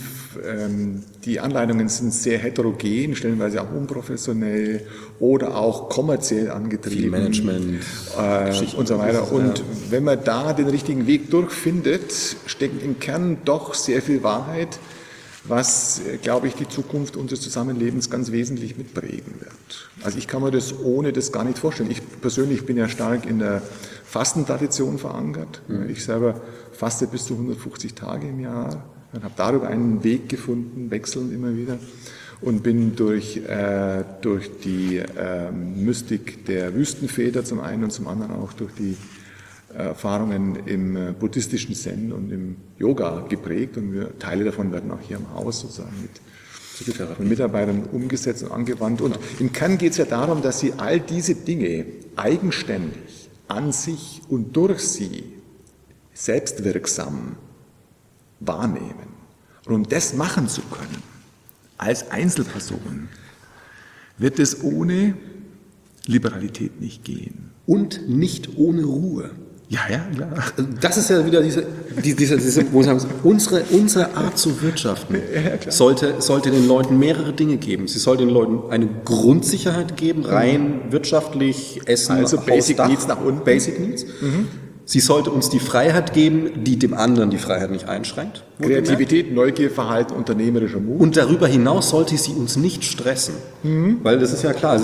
Anleitungen sind sehr heterogen, stellenweise auch unprofessionell oder auch kommerziell angetrieben. Viel Management und so weiter. Und wenn man da den richtigen Weg durchfindet, steckt im Kern doch sehr viel Wahrheit, was, glaube ich, die Zukunft unseres Zusammenlebens ganz wesentlich mitprägen wird. Also ich kann mir das ohne das gar nicht vorstellen. Ich persönlich bin ja stark in der Fastentradition verankert. Ich selber faste bis zu 150 Tage im Jahr und habe darüber einen Weg gefunden, wechselnd immer wieder, und bin durch die Mystik der Wüstenväter zum einen und zum anderen auch durch die Erfahrungen im buddhistischen Zen und im Yoga geprägt, und Teile davon werden auch hier im Haus sozusagen mit Mitarbeitern umgesetzt und angewandt. Und im Kern geht es ja darum, dass sie all diese Dinge eigenständig an sich und durch sie selbstwirksam wahrnehmen. Und um das machen zu können, als Einzelperson, wird es ohne Liberalität nicht gehen. Und nicht ohne Ruhe. Ja, klar. Das ist ja wieder wo sagen, unsere Art zu wirtschaften sollte den Leuten mehrere Dinge geben. Sie sollte den Leuten eine Grundsicherheit geben, rein wirtschaftlich, Essen, also Basic Haus, Dach, Needs nach unten. Basic Needs. Sie sollte uns die Freiheit geben, die dem anderen die Freiheit nicht einschränkt. Kreativität, Neugier, Verhalten, unternehmerischer Mut. Und darüber hinaus sollte sie uns nicht stressen. Weil das ist ja klar.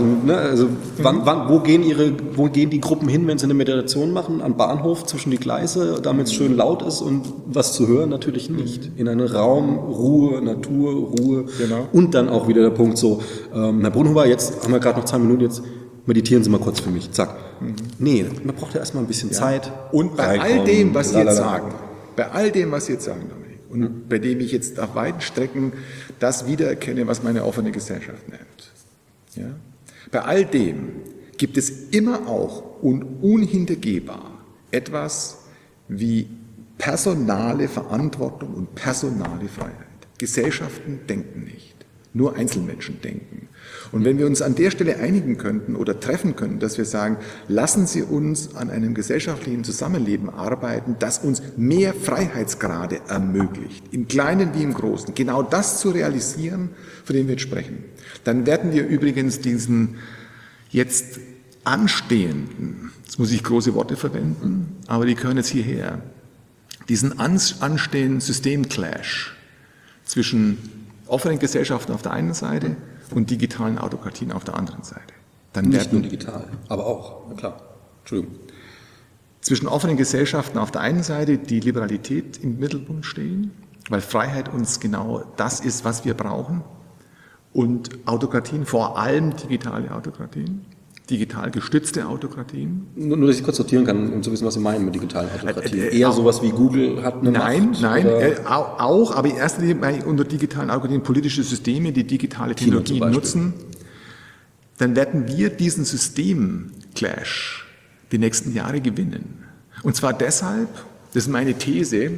Wo gehen die Gruppen hin, wenn sie eine Meditation machen? Am Bahnhof zwischen die Gleise, damit es schön laut ist und was zu hören? Natürlich nicht. In einen Raum, Ruhe, Natur, Ruhe. Genau. Und dann auch wieder der Punkt so, Herr Brunhuber, jetzt haben wir gerade noch 2 Minuten, jetzt meditieren Sie mal kurz für mich. Zack. Nee, man braucht ja erstmal ein bisschen Zeit. Und bei all dem, was Sie jetzt sagen, Dominik, und bei dem ich jetzt auf weiten Strecken das wiedererkenne, was meine offene Gesellschaft nennt. Ja? Bei all dem gibt es immer auch und unhintergehbar etwas wie personale Verantwortung und personale Freiheit. Gesellschaften denken nicht, nur Einzelmenschen denken. Und wenn wir uns an der Stelle einigen könnten oder treffen könnten, dass wir sagen, lassen Sie uns an einem gesellschaftlichen Zusammenleben arbeiten, das uns mehr Freiheitsgrade ermöglicht, im Kleinen wie im Großen, genau das zu realisieren, von dem wir jetzt sprechen, dann werden wir übrigens diesen jetzt anstehenden, jetzt muss ich große Worte verwenden, aber die gehören jetzt hierher, diesen anstehenden Systemclash zwischen offenen Gesellschaften auf der einen Seite und digitalen Autokratien auf der anderen Seite. Dann nicht nur digital, aber auch, na klar. Entschuldigung. Zwischen offenen Gesellschaften auf der einen Seite, die Liberalität im Mittelpunkt stehen, weil Freiheit uns genau das ist, was wir brauchen, und Autokratien, vor allem digitale Autokratien, digital gestützte Autokratien. Nur, dass ich kurz sortieren kann, um zu wissen, was Sie meinen mit digitalen Autokratien. Eher sowas wie Google hat eine Macht? Nein, auch, aber in erster Linie meine ich unter digitalen Autokratien politische Systeme, die digitale Technologien nutzen. Dann werden wir diesen Systemclash die nächsten Jahre gewinnen. Und zwar deshalb, das ist meine These,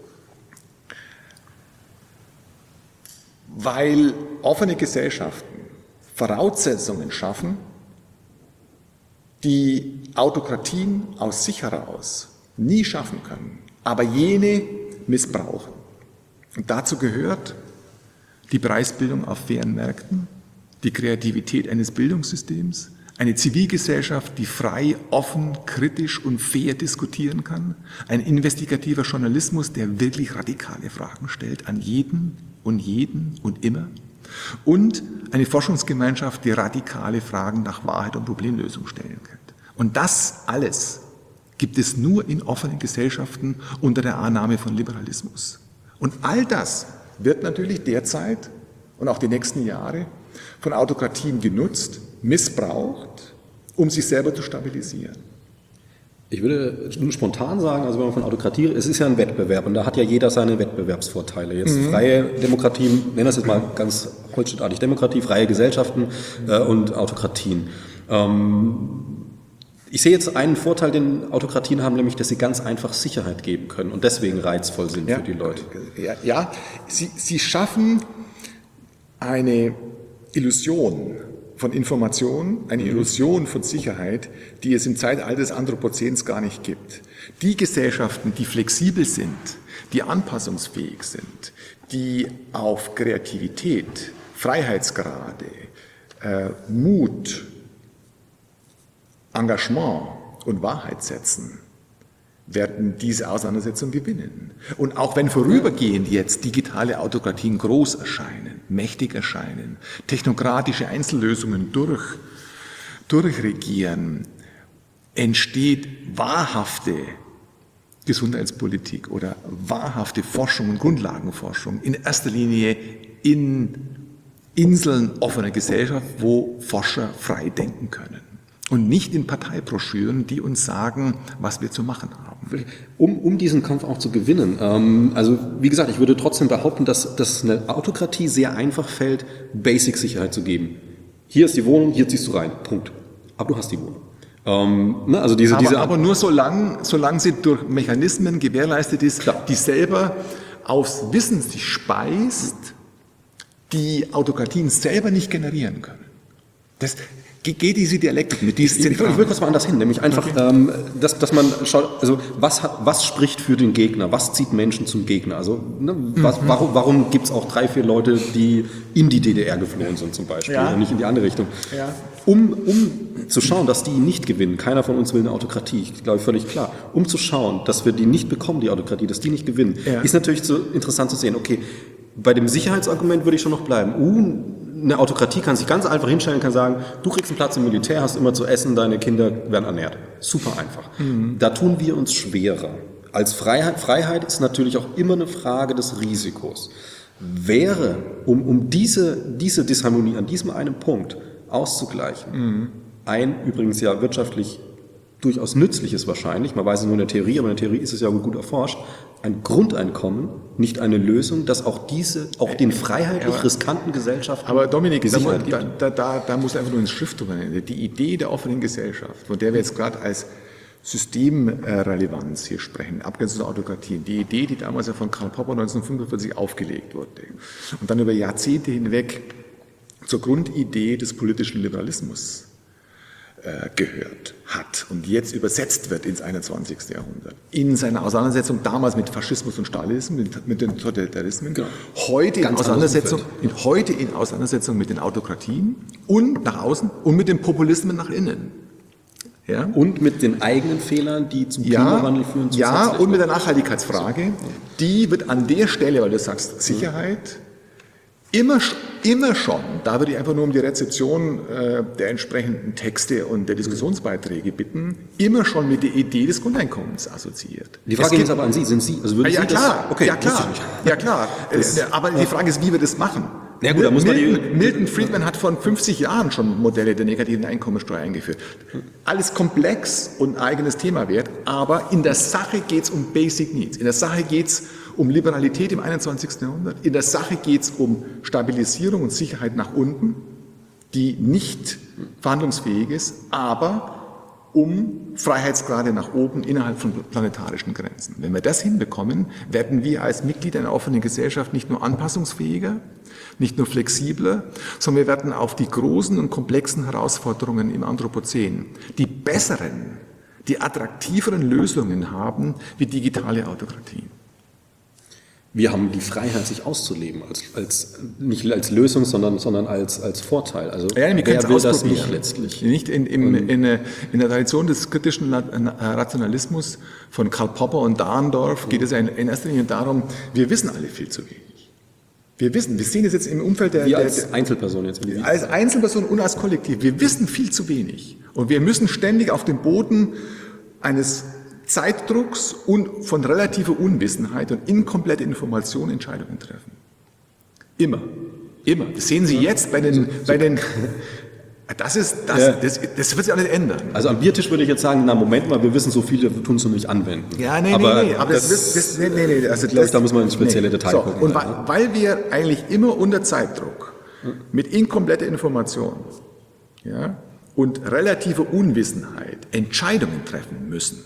weil offene Gesellschaften Voraussetzungen schaffen, die Autokratien aus sich heraus nie schaffen können, aber jene missbrauchen. Und dazu gehört die Preisbildung auf fairen Märkten, die Kreativität eines Bildungssystems, eine Zivilgesellschaft, die frei, offen, kritisch und fair diskutieren kann, ein investigativer Journalismus, der wirklich radikale Fragen stellt an jeden und immer, und eine Forschungsgemeinschaft, die radikale Fragen nach Wahrheit und Problemlösung stellen kann. Und das alles gibt es nur in offenen Gesellschaften unter der Annahme von Liberalismus. Und all das wird natürlich derzeit und auch die nächsten Jahre von Autokratien genutzt, missbraucht, um sich selber zu stabilisieren. Ich würde nur spontan sagen, also wenn man von Autokratie, es ist ja ein Wettbewerb und da hat ja jeder seine Wettbewerbsvorteile. Jetzt freie Demokratien, nennen das jetzt mal ganz holzschnittartig Demokratie, freie Gesellschaften und Autokratien. Ich sehe jetzt einen Vorteil, den Autokratien haben, nämlich, dass sie ganz einfach Sicherheit geben können und deswegen reizvoll sind für die Leute. Ja, sie schaffen eine Illusion von Information, eine Illusion von Sicherheit, die es im Zeitalter des Anthropozäns gar nicht gibt. Die Gesellschaften, die flexibel sind, die anpassungsfähig sind, die auf Kreativität, Freiheitsgrade, Mut, Engagement und Wahrheit setzen, werden diese Auseinandersetzung gewinnen. Und auch wenn vorübergehend jetzt digitale Autokratien groß erscheinen, mächtig erscheinen, technokratische Einzellösungen durchregieren, entsteht wahrhafte Gesundheitspolitik oder wahrhafte Forschung und Grundlagenforschung in erster Linie in Inseln offener Gesellschaft, wo Forscher frei denken können. Und nicht in Parteibroschüren, die uns sagen, was wir zu machen haben. Um diesen Kampf auch zu gewinnen. Also wie gesagt, ich würde trotzdem behaupten, dass eine Autokratie sehr einfach fällt, Basic-Sicherheit zu geben. Hier ist die Wohnung, hier ziehst du rein. Punkt. Aber du hast die Wohnung. Also aber nur solange sie durch Mechanismen gewährleistet ist, klar, die selber aus Wissen sich speist, die Autokratien selber nicht generieren können. Das geht diese Dialektik mit. Ich will kurz mal anders hin, nämlich einfach, dass man schaut, also was spricht für den Gegner, was zieht Menschen zum Gegner, also warum gibt es auch 3, 4 Leute, die in die DDR geflohen sind zum Beispiel und nicht in die andere Richtung. Ja. Um zu schauen, dass die nicht gewinnen, keiner von uns will eine Autokratie, ich glaube völlig klar, um zu schauen, dass wir die nicht bekommen, die Autokratie, dass die nicht gewinnen, ist natürlich so interessant zu sehen, okay, bei dem Sicherheitsargument würde ich schon noch bleiben. Eine Autokratie kann sich ganz einfach hinstellen und kann sagen, du kriegst einen Platz im Militär, hast immer zu essen, deine Kinder werden ernährt. Super einfach. Da tun wir uns schwerer. Als Freiheit ist natürlich auch immer eine Frage des Risikos. Wäre, um diese Disharmonie an diesem einen Punkt auszugleichen, ein übrigens ja wirtschaftlich durchaus nützliches wahrscheinlich, man weiß es nur in der Theorie, aber in der Theorie ist es ja gut erforscht, ein Grundeinkommen, nicht eine Lösung, dass auch den freiheitlich riskanten Gesellschaften aber Dominik, Sicherheit gibt. Da muss einfach nur ins Schrift drüber nennen. Die Idee der offenen Gesellschaft, von der wir jetzt gerade als Systemrelevanz hier sprechen, abgrenzung zur Autokratie, die Idee, die damals ja von Karl Popper 1945 aufgelegt wurde und dann über Jahrzehnte hinweg zur Grundidee des politischen Liberalismus gehört hat und jetzt übersetzt wird ins 21. Jahrhundert. In seiner Auseinandersetzung damals mit Faschismus und Stalinismus, mit den Totalitarismen, genau. heute in Auseinandersetzung mit den Autokratien und nach außen und mit den Populismen nach innen. Ja? Und mit den eigenen Fehlern, die zum Klimawandel führen. Und mit der Nachhaltigkeitsfrage, die wird an der Stelle, weil du sagst Sicherheit, immer schon, da würde ich einfach nur um die Rezeption der entsprechenden Texte und der Diskussionsbeiträge bitten, immer schon mit der Idee des Grundeinkommens assoziiert. Die Frage geht aber an Sie, sind Sie, also würden Sie klar, das? Okay, ja klar. Aber die Frage ist, wie wir das machen. Ja, gut, da muss Milton Friedman hat vor 50 Jahren schon Modelle der negativen Einkommensteuer eingeführt. Alles komplex und ein eigenes Thema wert, aber in der Sache geht es um Basic Needs. In der Sache geht es um Liberalität im 21. Jahrhundert. In der Sache geht es um Stabilisierung und Sicherheit nach unten, die nicht verhandlungsfähig ist, aber um Freiheitsgrade nach oben innerhalb von planetarischen Grenzen. Wenn wir das hinbekommen, werden wir als Mitglied einer offenen Gesellschaft nicht nur anpassungsfähiger, nicht nur flexibler, sondern wir werden auf die großen und komplexen Herausforderungen im Anthropozän die besseren, die attraktiveren Lösungen haben wie digitale Autokratie. Wir haben die Freiheit, sich auszuleben, nicht als Lösung, sondern als Vorteil. Also wir wer will das nicht letztlich? Nicht in der Tradition des kritischen Rationalismus von Karl Popper und Dahndorf geht es in erster Linie darum, wir wissen alle viel zu wenig. Wir sehen es jetzt im Umfeld der... als Einzelperson jetzt. Als Einzelperson und als Kollektiv. Wir wissen viel zu wenig. Und wir müssen ständig auf dem Boden eines Zeitdrucks und von relativer Unwissenheit und inkompletter Information Entscheidungen treffen. Immer. Das sehen Sie jetzt bei den Das wird sich auch nicht ändern. Also am Biertisch würde ich jetzt sagen, na Moment mal, wir wissen so viel, wir tun es nur nicht anwenden. Ja, nee. Also da muss man ins spezielle Detail gucken. Und weil wir eigentlich immer unter Zeitdruck mit inkompletter Information und relativer Unwissenheit Entscheidungen treffen müssen,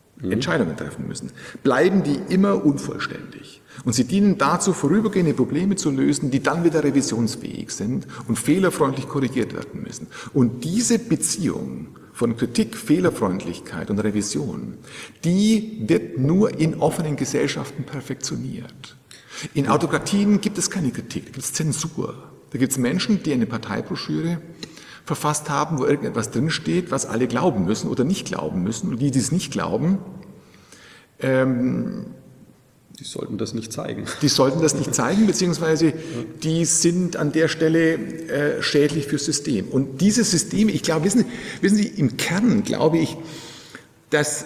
bleiben die immer unvollständig. Und sie dienen dazu, vorübergehende Probleme zu lösen, die dann wieder revisionsfähig sind und fehlerfreundlich korrigiert werden müssen. Und diese Beziehung von Kritik, Fehlerfreundlichkeit und Revision, die wird nur in offenen Gesellschaften perfektioniert. In Autokratien gibt es keine Kritik, da gibt es Zensur. Da gibt es Menschen, die eine Parteibroschüre verfasst haben, wo irgendetwas drinsteht, was alle glauben müssen oder nicht glauben müssen. Und die es nicht glauben, die sollten das nicht zeigen. Die sollten das nicht zeigen, beziehungsweise die sind an der Stelle schädlich fürs System. Und diese Systeme, ich glaube, wissen Sie, im Kern glaube ich, dass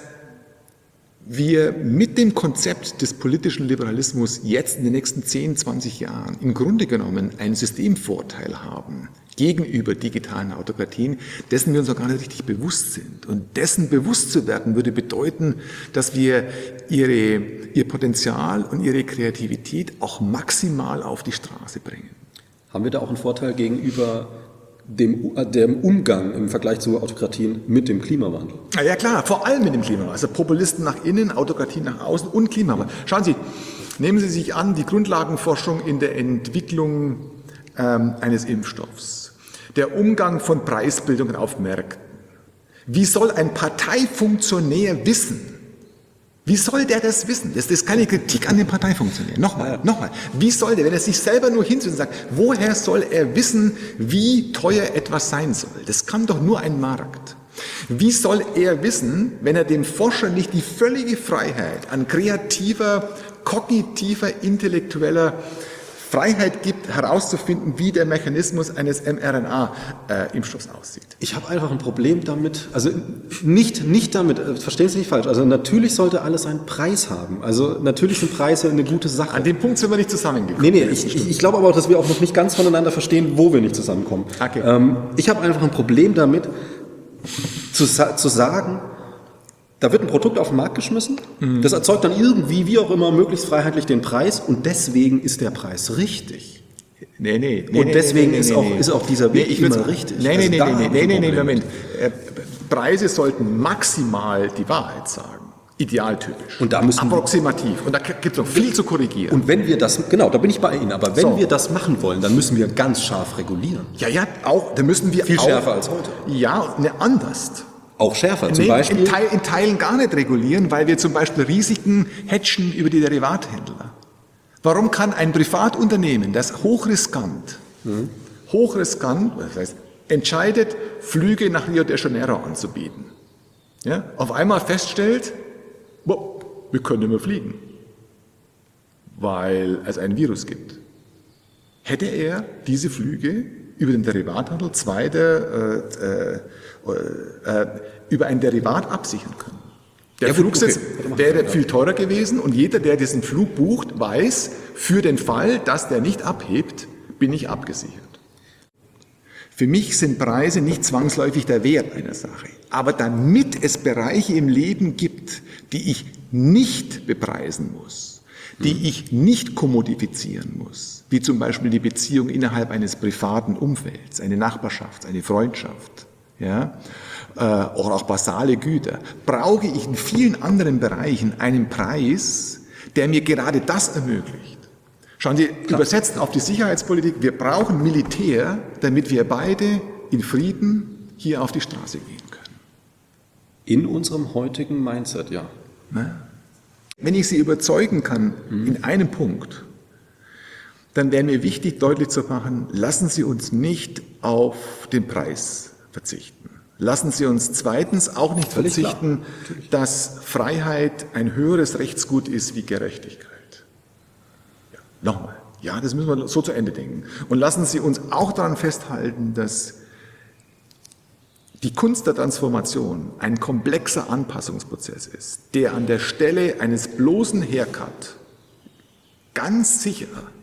wir mit dem Konzept des politischen Liberalismus jetzt in den nächsten 10, 20 Jahren im Grunde genommen einen Systemvorteil haben gegenüber digitalen Autokratien, dessen wir uns noch gar nicht richtig bewusst sind. Und dessen bewusst zu werden, würde bedeuten, dass wir ihr Potenzial und ihre Kreativität auch maximal auf die Straße bringen. Haben wir da auch einen Vorteil gegenüber dem Umgang im Vergleich zu Autokratien mit dem Klimawandel? Ja klar, vor allem mit dem Klimawandel. Also Populisten nach innen, Autokratien nach außen und Klimawandel. Schauen Sie, nehmen Sie sich an, die Grundlagenforschung in der Entwicklung eines Impfstoffs. Der Umgang von Preisbildungen auf Märkten. Wie soll ein Parteifunktionär wissen? Wie soll der das wissen? Das ist keine Kritik an den Parteifunktionären. Nochmal. Wie soll der, wenn er sich selber nur hinsetzt und sagt, woher soll er wissen, wie teuer etwas sein soll? Das kann doch nur ein Markt. Wie soll er wissen, wenn er dem Forscher nicht die völlige Freiheit an kreativer, kognitiver, intellektueller Freiheit gibt, herauszufinden, wie der Mechanismus eines mRNA-Impfstoffs aussieht? Ich habe einfach ein Problem damit, also nicht damit, verstehen Sie nicht falsch, also natürlich sollte alles einen Preis haben, also natürlich sind Preise eine gute Sache. An dem Punkt sind wir nicht zusammengekommen. Nee, ich glaube aber auch, dass wir auch noch nicht ganz voneinander verstehen, wo wir nicht zusammenkommen. Okay. Ich habe einfach ein Problem damit, zu sagen, da wird ein Produkt auf den Markt geschmissen, das erzeugt dann irgendwie, wie auch immer, möglichst freiheitlich den Preis und deswegen ist der Preis richtig. Nee. Und deswegen ist auch dieser Weg immer richtig. Moment. Preise sollten maximal die Wahrheit sagen. Idealtypisch. Und da müssen approximativ. Und da gibt es noch viel zu korrigieren. Und wenn wir das, genau, da bin ich bei Ihnen, aber wenn wir das machen wollen, dann müssen wir ganz scharf regulieren. Ja, auch, da müssen wir viel schärfer als heute. Ja, anders. Auch schärfer, zum Beispiel? In Teilen gar nicht regulieren, weil wir zum Beispiel Risiken hedgen über die Derivathändler. Warum kann ein Privatunternehmen, das hochriskant, das heißt, entscheidet, Flüge nach Rio de Janeiro anzubieten, auf einmal feststellt, wir können nicht mehr fliegen, weil es ein Virus gibt. Hätte er diese Flüge über den Derivathandel über ein Derivat absichern können. Der Flugsitz wäre viel teurer gewesen und jeder, der diesen Flug bucht, weiß, für den Fall, dass der nicht abhebt, bin ich abgesichert. Für mich sind Preise nicht zwangsläufig der Wert einer Sache. Aber damit es Bereiche im Leben gibt, die ich nicht bepreisen muss, die ich nicht kommodifizieren muss, wie zum Beispiel die Beziehung innerhalb eines privaten Umfelds, eine Nachbarschaft, eine Freundschaft, oder auch basale Güter, brauche ich in vielen anderen Bereichen einen Preis, der mir gerade das ermöglicht. Schauen Sie, übersetzt auf die Sicherheitspolitik, wir brauchen Militär, damit wir beide in Frieden hier auf die Straße gehen können. In unserem heutigen Mindset, ja. Wenn ich Sie überzeugen kann in einem Punkt, dann wäre mir wichtig, deutlich zu machen, lassen Sie uns nicht auf den Preis verzichten. Lassen Sie uns zweitens auch nicht verzichten, dass Freiheit ein höheres Rechtsgut ist wie Gerechtigkeit. Nochmal. Ja, das müssen wir so zu Ende denken. Und lassen Sie uns auch daran festhalten, dass die Kunst der Transformation ein komplexer Anpassungsprozess ist, der an der Stelle eines bloßen Haircut ganz sicher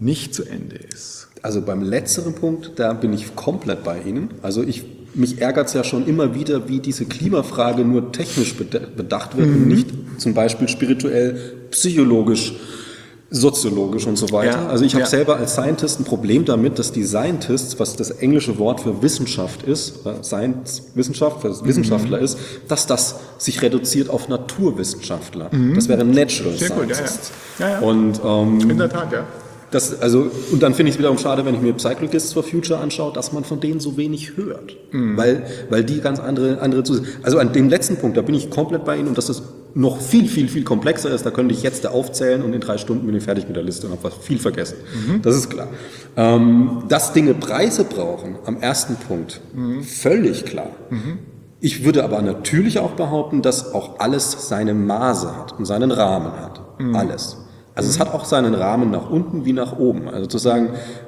nicht zu Ende ist. Also beim letzteren Punkt, da bin ich komplett bei Ihnen. Also mich ärgert es ja schon immer wieder, wie diese Klimafrage nur technisch bedacht wird und nicht zum Beispiel spirituell, psychologisch, soziologisch und so weiter. Ja, also ich habe selber als Scientist ein Problem damit, dass die Scientists, was das englische Wort für Wissenschaft ist, Science, Wissenschaft, was Wissenschaftler ist, dass das sich reduziert auf Naturwissenschaftler. Das wäre Natural Scientists. Ja. Und, in der Tat, ja. Und dann finde ich es wiederum schade, wenn ich mir Psychologists for Future anschaue, dass man von denen so wenig hört. Weil die ganz andere Zusätze. Also an dem letzten Punkt, da bin ich komplett bei Ihnen und dass das noch viel, viel, viel komplexer ist, da könnte ich jetzt aufzählen und in 3 Stunden bin ich fertig mit der Liste und habe was viel vergessen. Das ist klar. Dass Dinge Preise brauchen, am ersten Punkt, völlig klar. Ich würde aber natürlich auch behaupten, dass auch alles seine Maße hat und seinen Rahmen hat. Alles. Also es hat auch seinen Rahmen nach unten wie nach oben. Also zu sagen,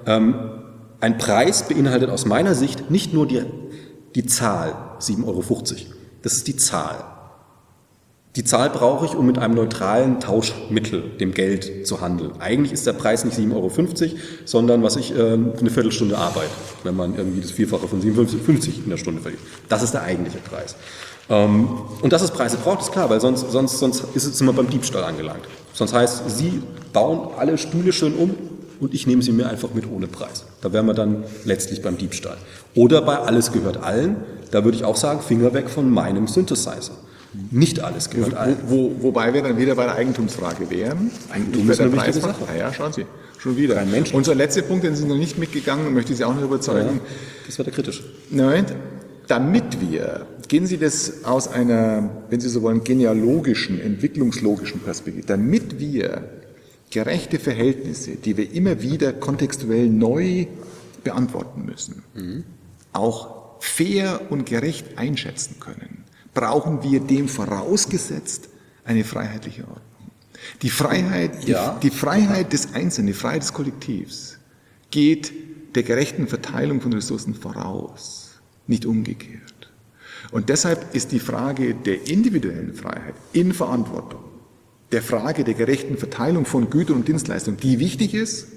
ein Preis beinhaltet aus meiner Sicht nicht nur die Zahl 7,50 €. Das ist die Zahl. Die Zahl brauche ich, um mit einem neutralen Tauschmittel, dem Geld, zu handeln. Eigentlich ist der Preis nicht 7,50 €, sondern eine Viertelstunde Arbeit, wenn man irgendwie das Vierfache von 7,50 € in der Stunde verdient. Das ist der eigentliche Preis. Und dass es Preise braucht, ist klar, weil sonst ist es immer beim Diebstahl angelangt. Sonst heißt, Sie bauen alle Stühle schön um und ich nehme sie mir einfach mit ohne Preis. Da wären wir dann letztlich beim Diebstahl. Oder bei Alles gehört allen, da würde ich auch sagen, Finger weg von meinem Synthesizer. Nicht alles gehört allen. Wobei wir dann wieder bei der Eigentumsfrage wären. Eigentum ist eine wichtige Sache. Ja, schauen Sie, schon wieder. Kein Mensch. Unser letzter Punkt, den Sie noch nicht mitgegangen, möchte ich Sie auch noch überzeugen. Ja, das wird ja kritisch. Nein, damit wir, gehen Sie das aus einer, wenn Sie so wollen, genealogischen, entwicklungslogischen Perspektive, damit wir gerechte Verhältnisse, die wir immer wieder kontextuell neu beantworten müssen, auch fair und gerecht einschätzen können, brauchen wir dem vorausgesetzt eine freiheitliche Ordnung. Die Freiheit, die Freiheit des Einzelnen, die Freiheit des Kollektivs geht der gerechten Verteilung von Ressourcen voraus, nicht umgekehrt. Und deshalb ist die Frage der individuellen Freiheit in Verantwortung, der Frage der gerechten Verteilung von Gütern und Dienstleistungen, die wichtig ist,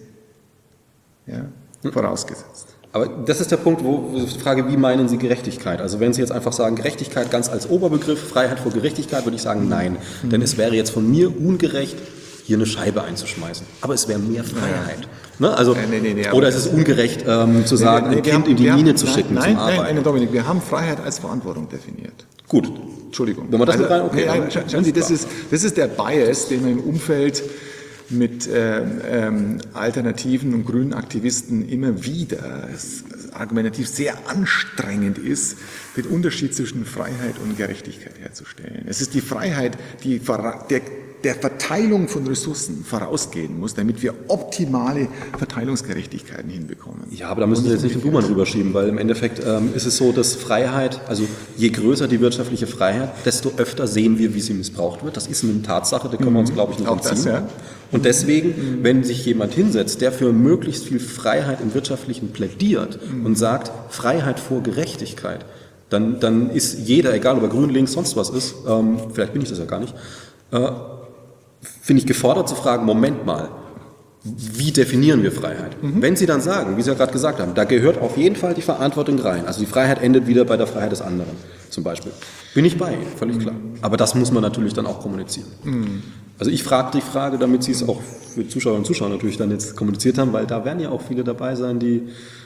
vorausgesetzt. Aber das ist der Punkt, wo die Frage, wie meinen Sie Gerechtigkeit? Also wenn Sie jetzt einfach sagen, Gerechtigkeit ganz als Oberbegriff, Freiheit vor Gerechtigkeit, würde ich sagen, nein. Denn es wäre jetzt von mir ungerecht, hier eine Scheibe einzuschmeißen. Aber es wäre mehr Freiheit. Ne? Also, oder es ist ungerecht, zu sagen, ein Kind in die Mine zu schicken zum Arbeiten. Nein, Dominik, wir haben Freiheit als Verantwortung definiert. Gut. Entschuldigung. Wenn man das mit rein, okay. Schauen Sie, das ist der Bias, den man im Umfeld mit alternativen und grünen Aktivisten immer wieder argumentativ sehr anstrengend ist, den Unterschied zwischen Freiheit und Gerechtigkeit herzustellen. Es ist die Freiheit, die der Verteilung von Ressourcen vorausgehen muss, damit wir optimale Verteilungsgerechtigkeiten hinbekommen. Ja, aber da müssen Sie jetzt nicht den Buhmann rüberschieben, weil im Endeffekt ist es so, dass Freiheit, also je größer die wirtschaftliche Freiheit, desto öfter sehen wir, wie sie missbraucht wird. Das ist eine Tatsache, da können wir uns, glaube ich, nicht entziehen. Und deswegen, wenn sich jemand hinsetzt, der für möglichst viel Freiheit im Wirtschaftlichen plädiert und sagt, Freiheit vor Gerechtigkeit, dann ist jeder, egal ob er grün, links, sonst was ist, vielleicht bin ich das ja gar nicht, finde ich gefordert zu fragen, Moment mal, wie definieren wir Freiheit? Wenn Sie dann sagen, wie Sie ja gerade gesagt haben, da gehört auf jeden Fall die Verantwortung rein, also die Freiheit endet wieder bei der Freiheit des anderen zum Beispiel, bin ich bei Ihnen, völlig klar. Aber das muss man natürlich dann auch kommunizieren. Also ich frage die Frage, damit Sie es auch für Zuschauerinnen und Zuschauer natürlich dann jetzt kommuniziert haben, weil da werden ja auch viele dabei sein, die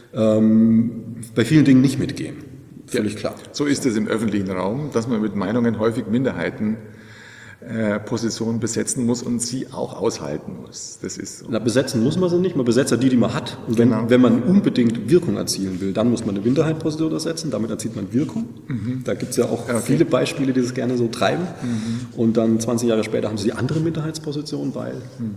bei vielen Dingen nicht mitgehen. Völlig klar. So ist es im öffentlichen Raum, dass man mit Meinungen häufig Minderheiten Positionen besetzen muss und sie auch aushalten muss. Das ist so. Na, besetzen muss man sie nicht, man besetzt ja die man hat. Und wenn man unbedingt Wirkung erzielen will, dann muss man eine Minderheitenposition ersetzen, damit erzielt man Wirkung. Da gibt es ja auch viele Beispiele, die das gerne so treiben. Und dann 20 Jahre später haben sie die andere Minderheitsposition, weil...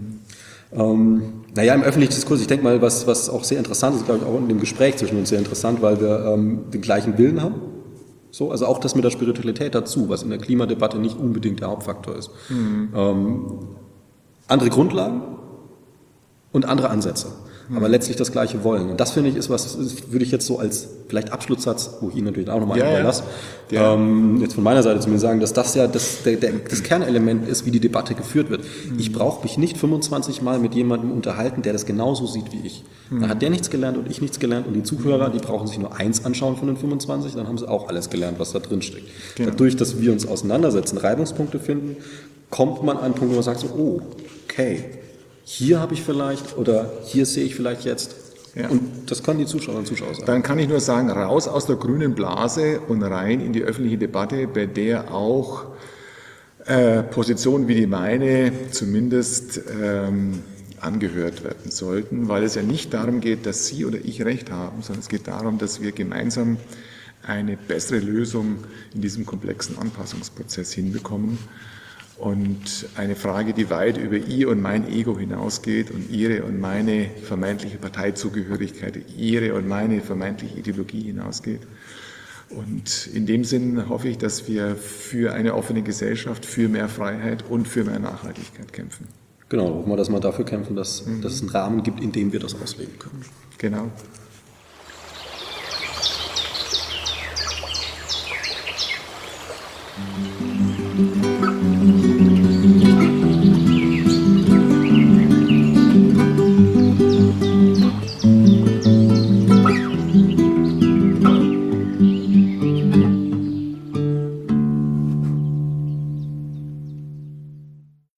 im öffentlichen Diskurs, ich denke mal, was auch sehr interessant ist, glaube ich auch in dem Gespräch zwischen uns sehr interessant, weil wir den gleichen Willen haben. So, also auch das mit der Spiritualität dazu, was in der Klimadebatte nicht unbedingt der Hauptfaktor ist. Andere Grundlagen und andere Ansätze. aber letztlich das Gleiche wollen. Und das finde ich ist was, würde ich jetzt so als vielleicht Abschlusssatz, wo ich Ihnen natürlich auch nochmal überlasse, jetzt von meiner Seite zumindest sagen, dass das ja das Kernelement ist, wie die Debatte geführt wird. Ich brauche mich nicht 25 Mal mit jemandem unterhalten, der das genauso sieht wie ich. Da hat der nichts gelernt und ich nichts gelernt und die Zuhörer, die brauchen sich nur eins anschauen von den 25, dann haben sie auch alles gelernt, was da drin steckt. Genau. Dadurch, dass wir uns auseinandersetzen, Reibungspunkte finden, kommt man an einen Punkt, wo man sagt so, oh, okay, hier habe ich vielleicht oder hier sehe ich vielleicht jetzt. Ja. Und das können die Zuschauerinnen und Zuschauer sagen. Dann kann ich nur sagen, raus aus der grünen Blase und rein in die öffentliche Debatte, bei der auch Positionen wie die meine zumindest angehört werden sollten, weil es ja nicht darum geht, dass Sie oder ich Recht haben, sondern es geht darum, dass wir gemeinsam eine bessere Lösung in diesem komplexen Anpassungsprozess hinbekommen. Und eine Frage, die weit über Ihr und mein Ego hinausgeht und Ihre und meine vermeintliche Parteizugehörigkeit, Ihre und meine vermeintliche Ideologie hinausgeht. Und in dem Sinn hoffe ich, dass wir für eine offene Gesellschaft, für mehr Freiheit und für mehr Nachhaltigkeit kämpfen. Genau, hoffen wir, dass wir dafür kämpfen, dass es einen Rahmen gibt, in dem wir das ausleben können. Genau.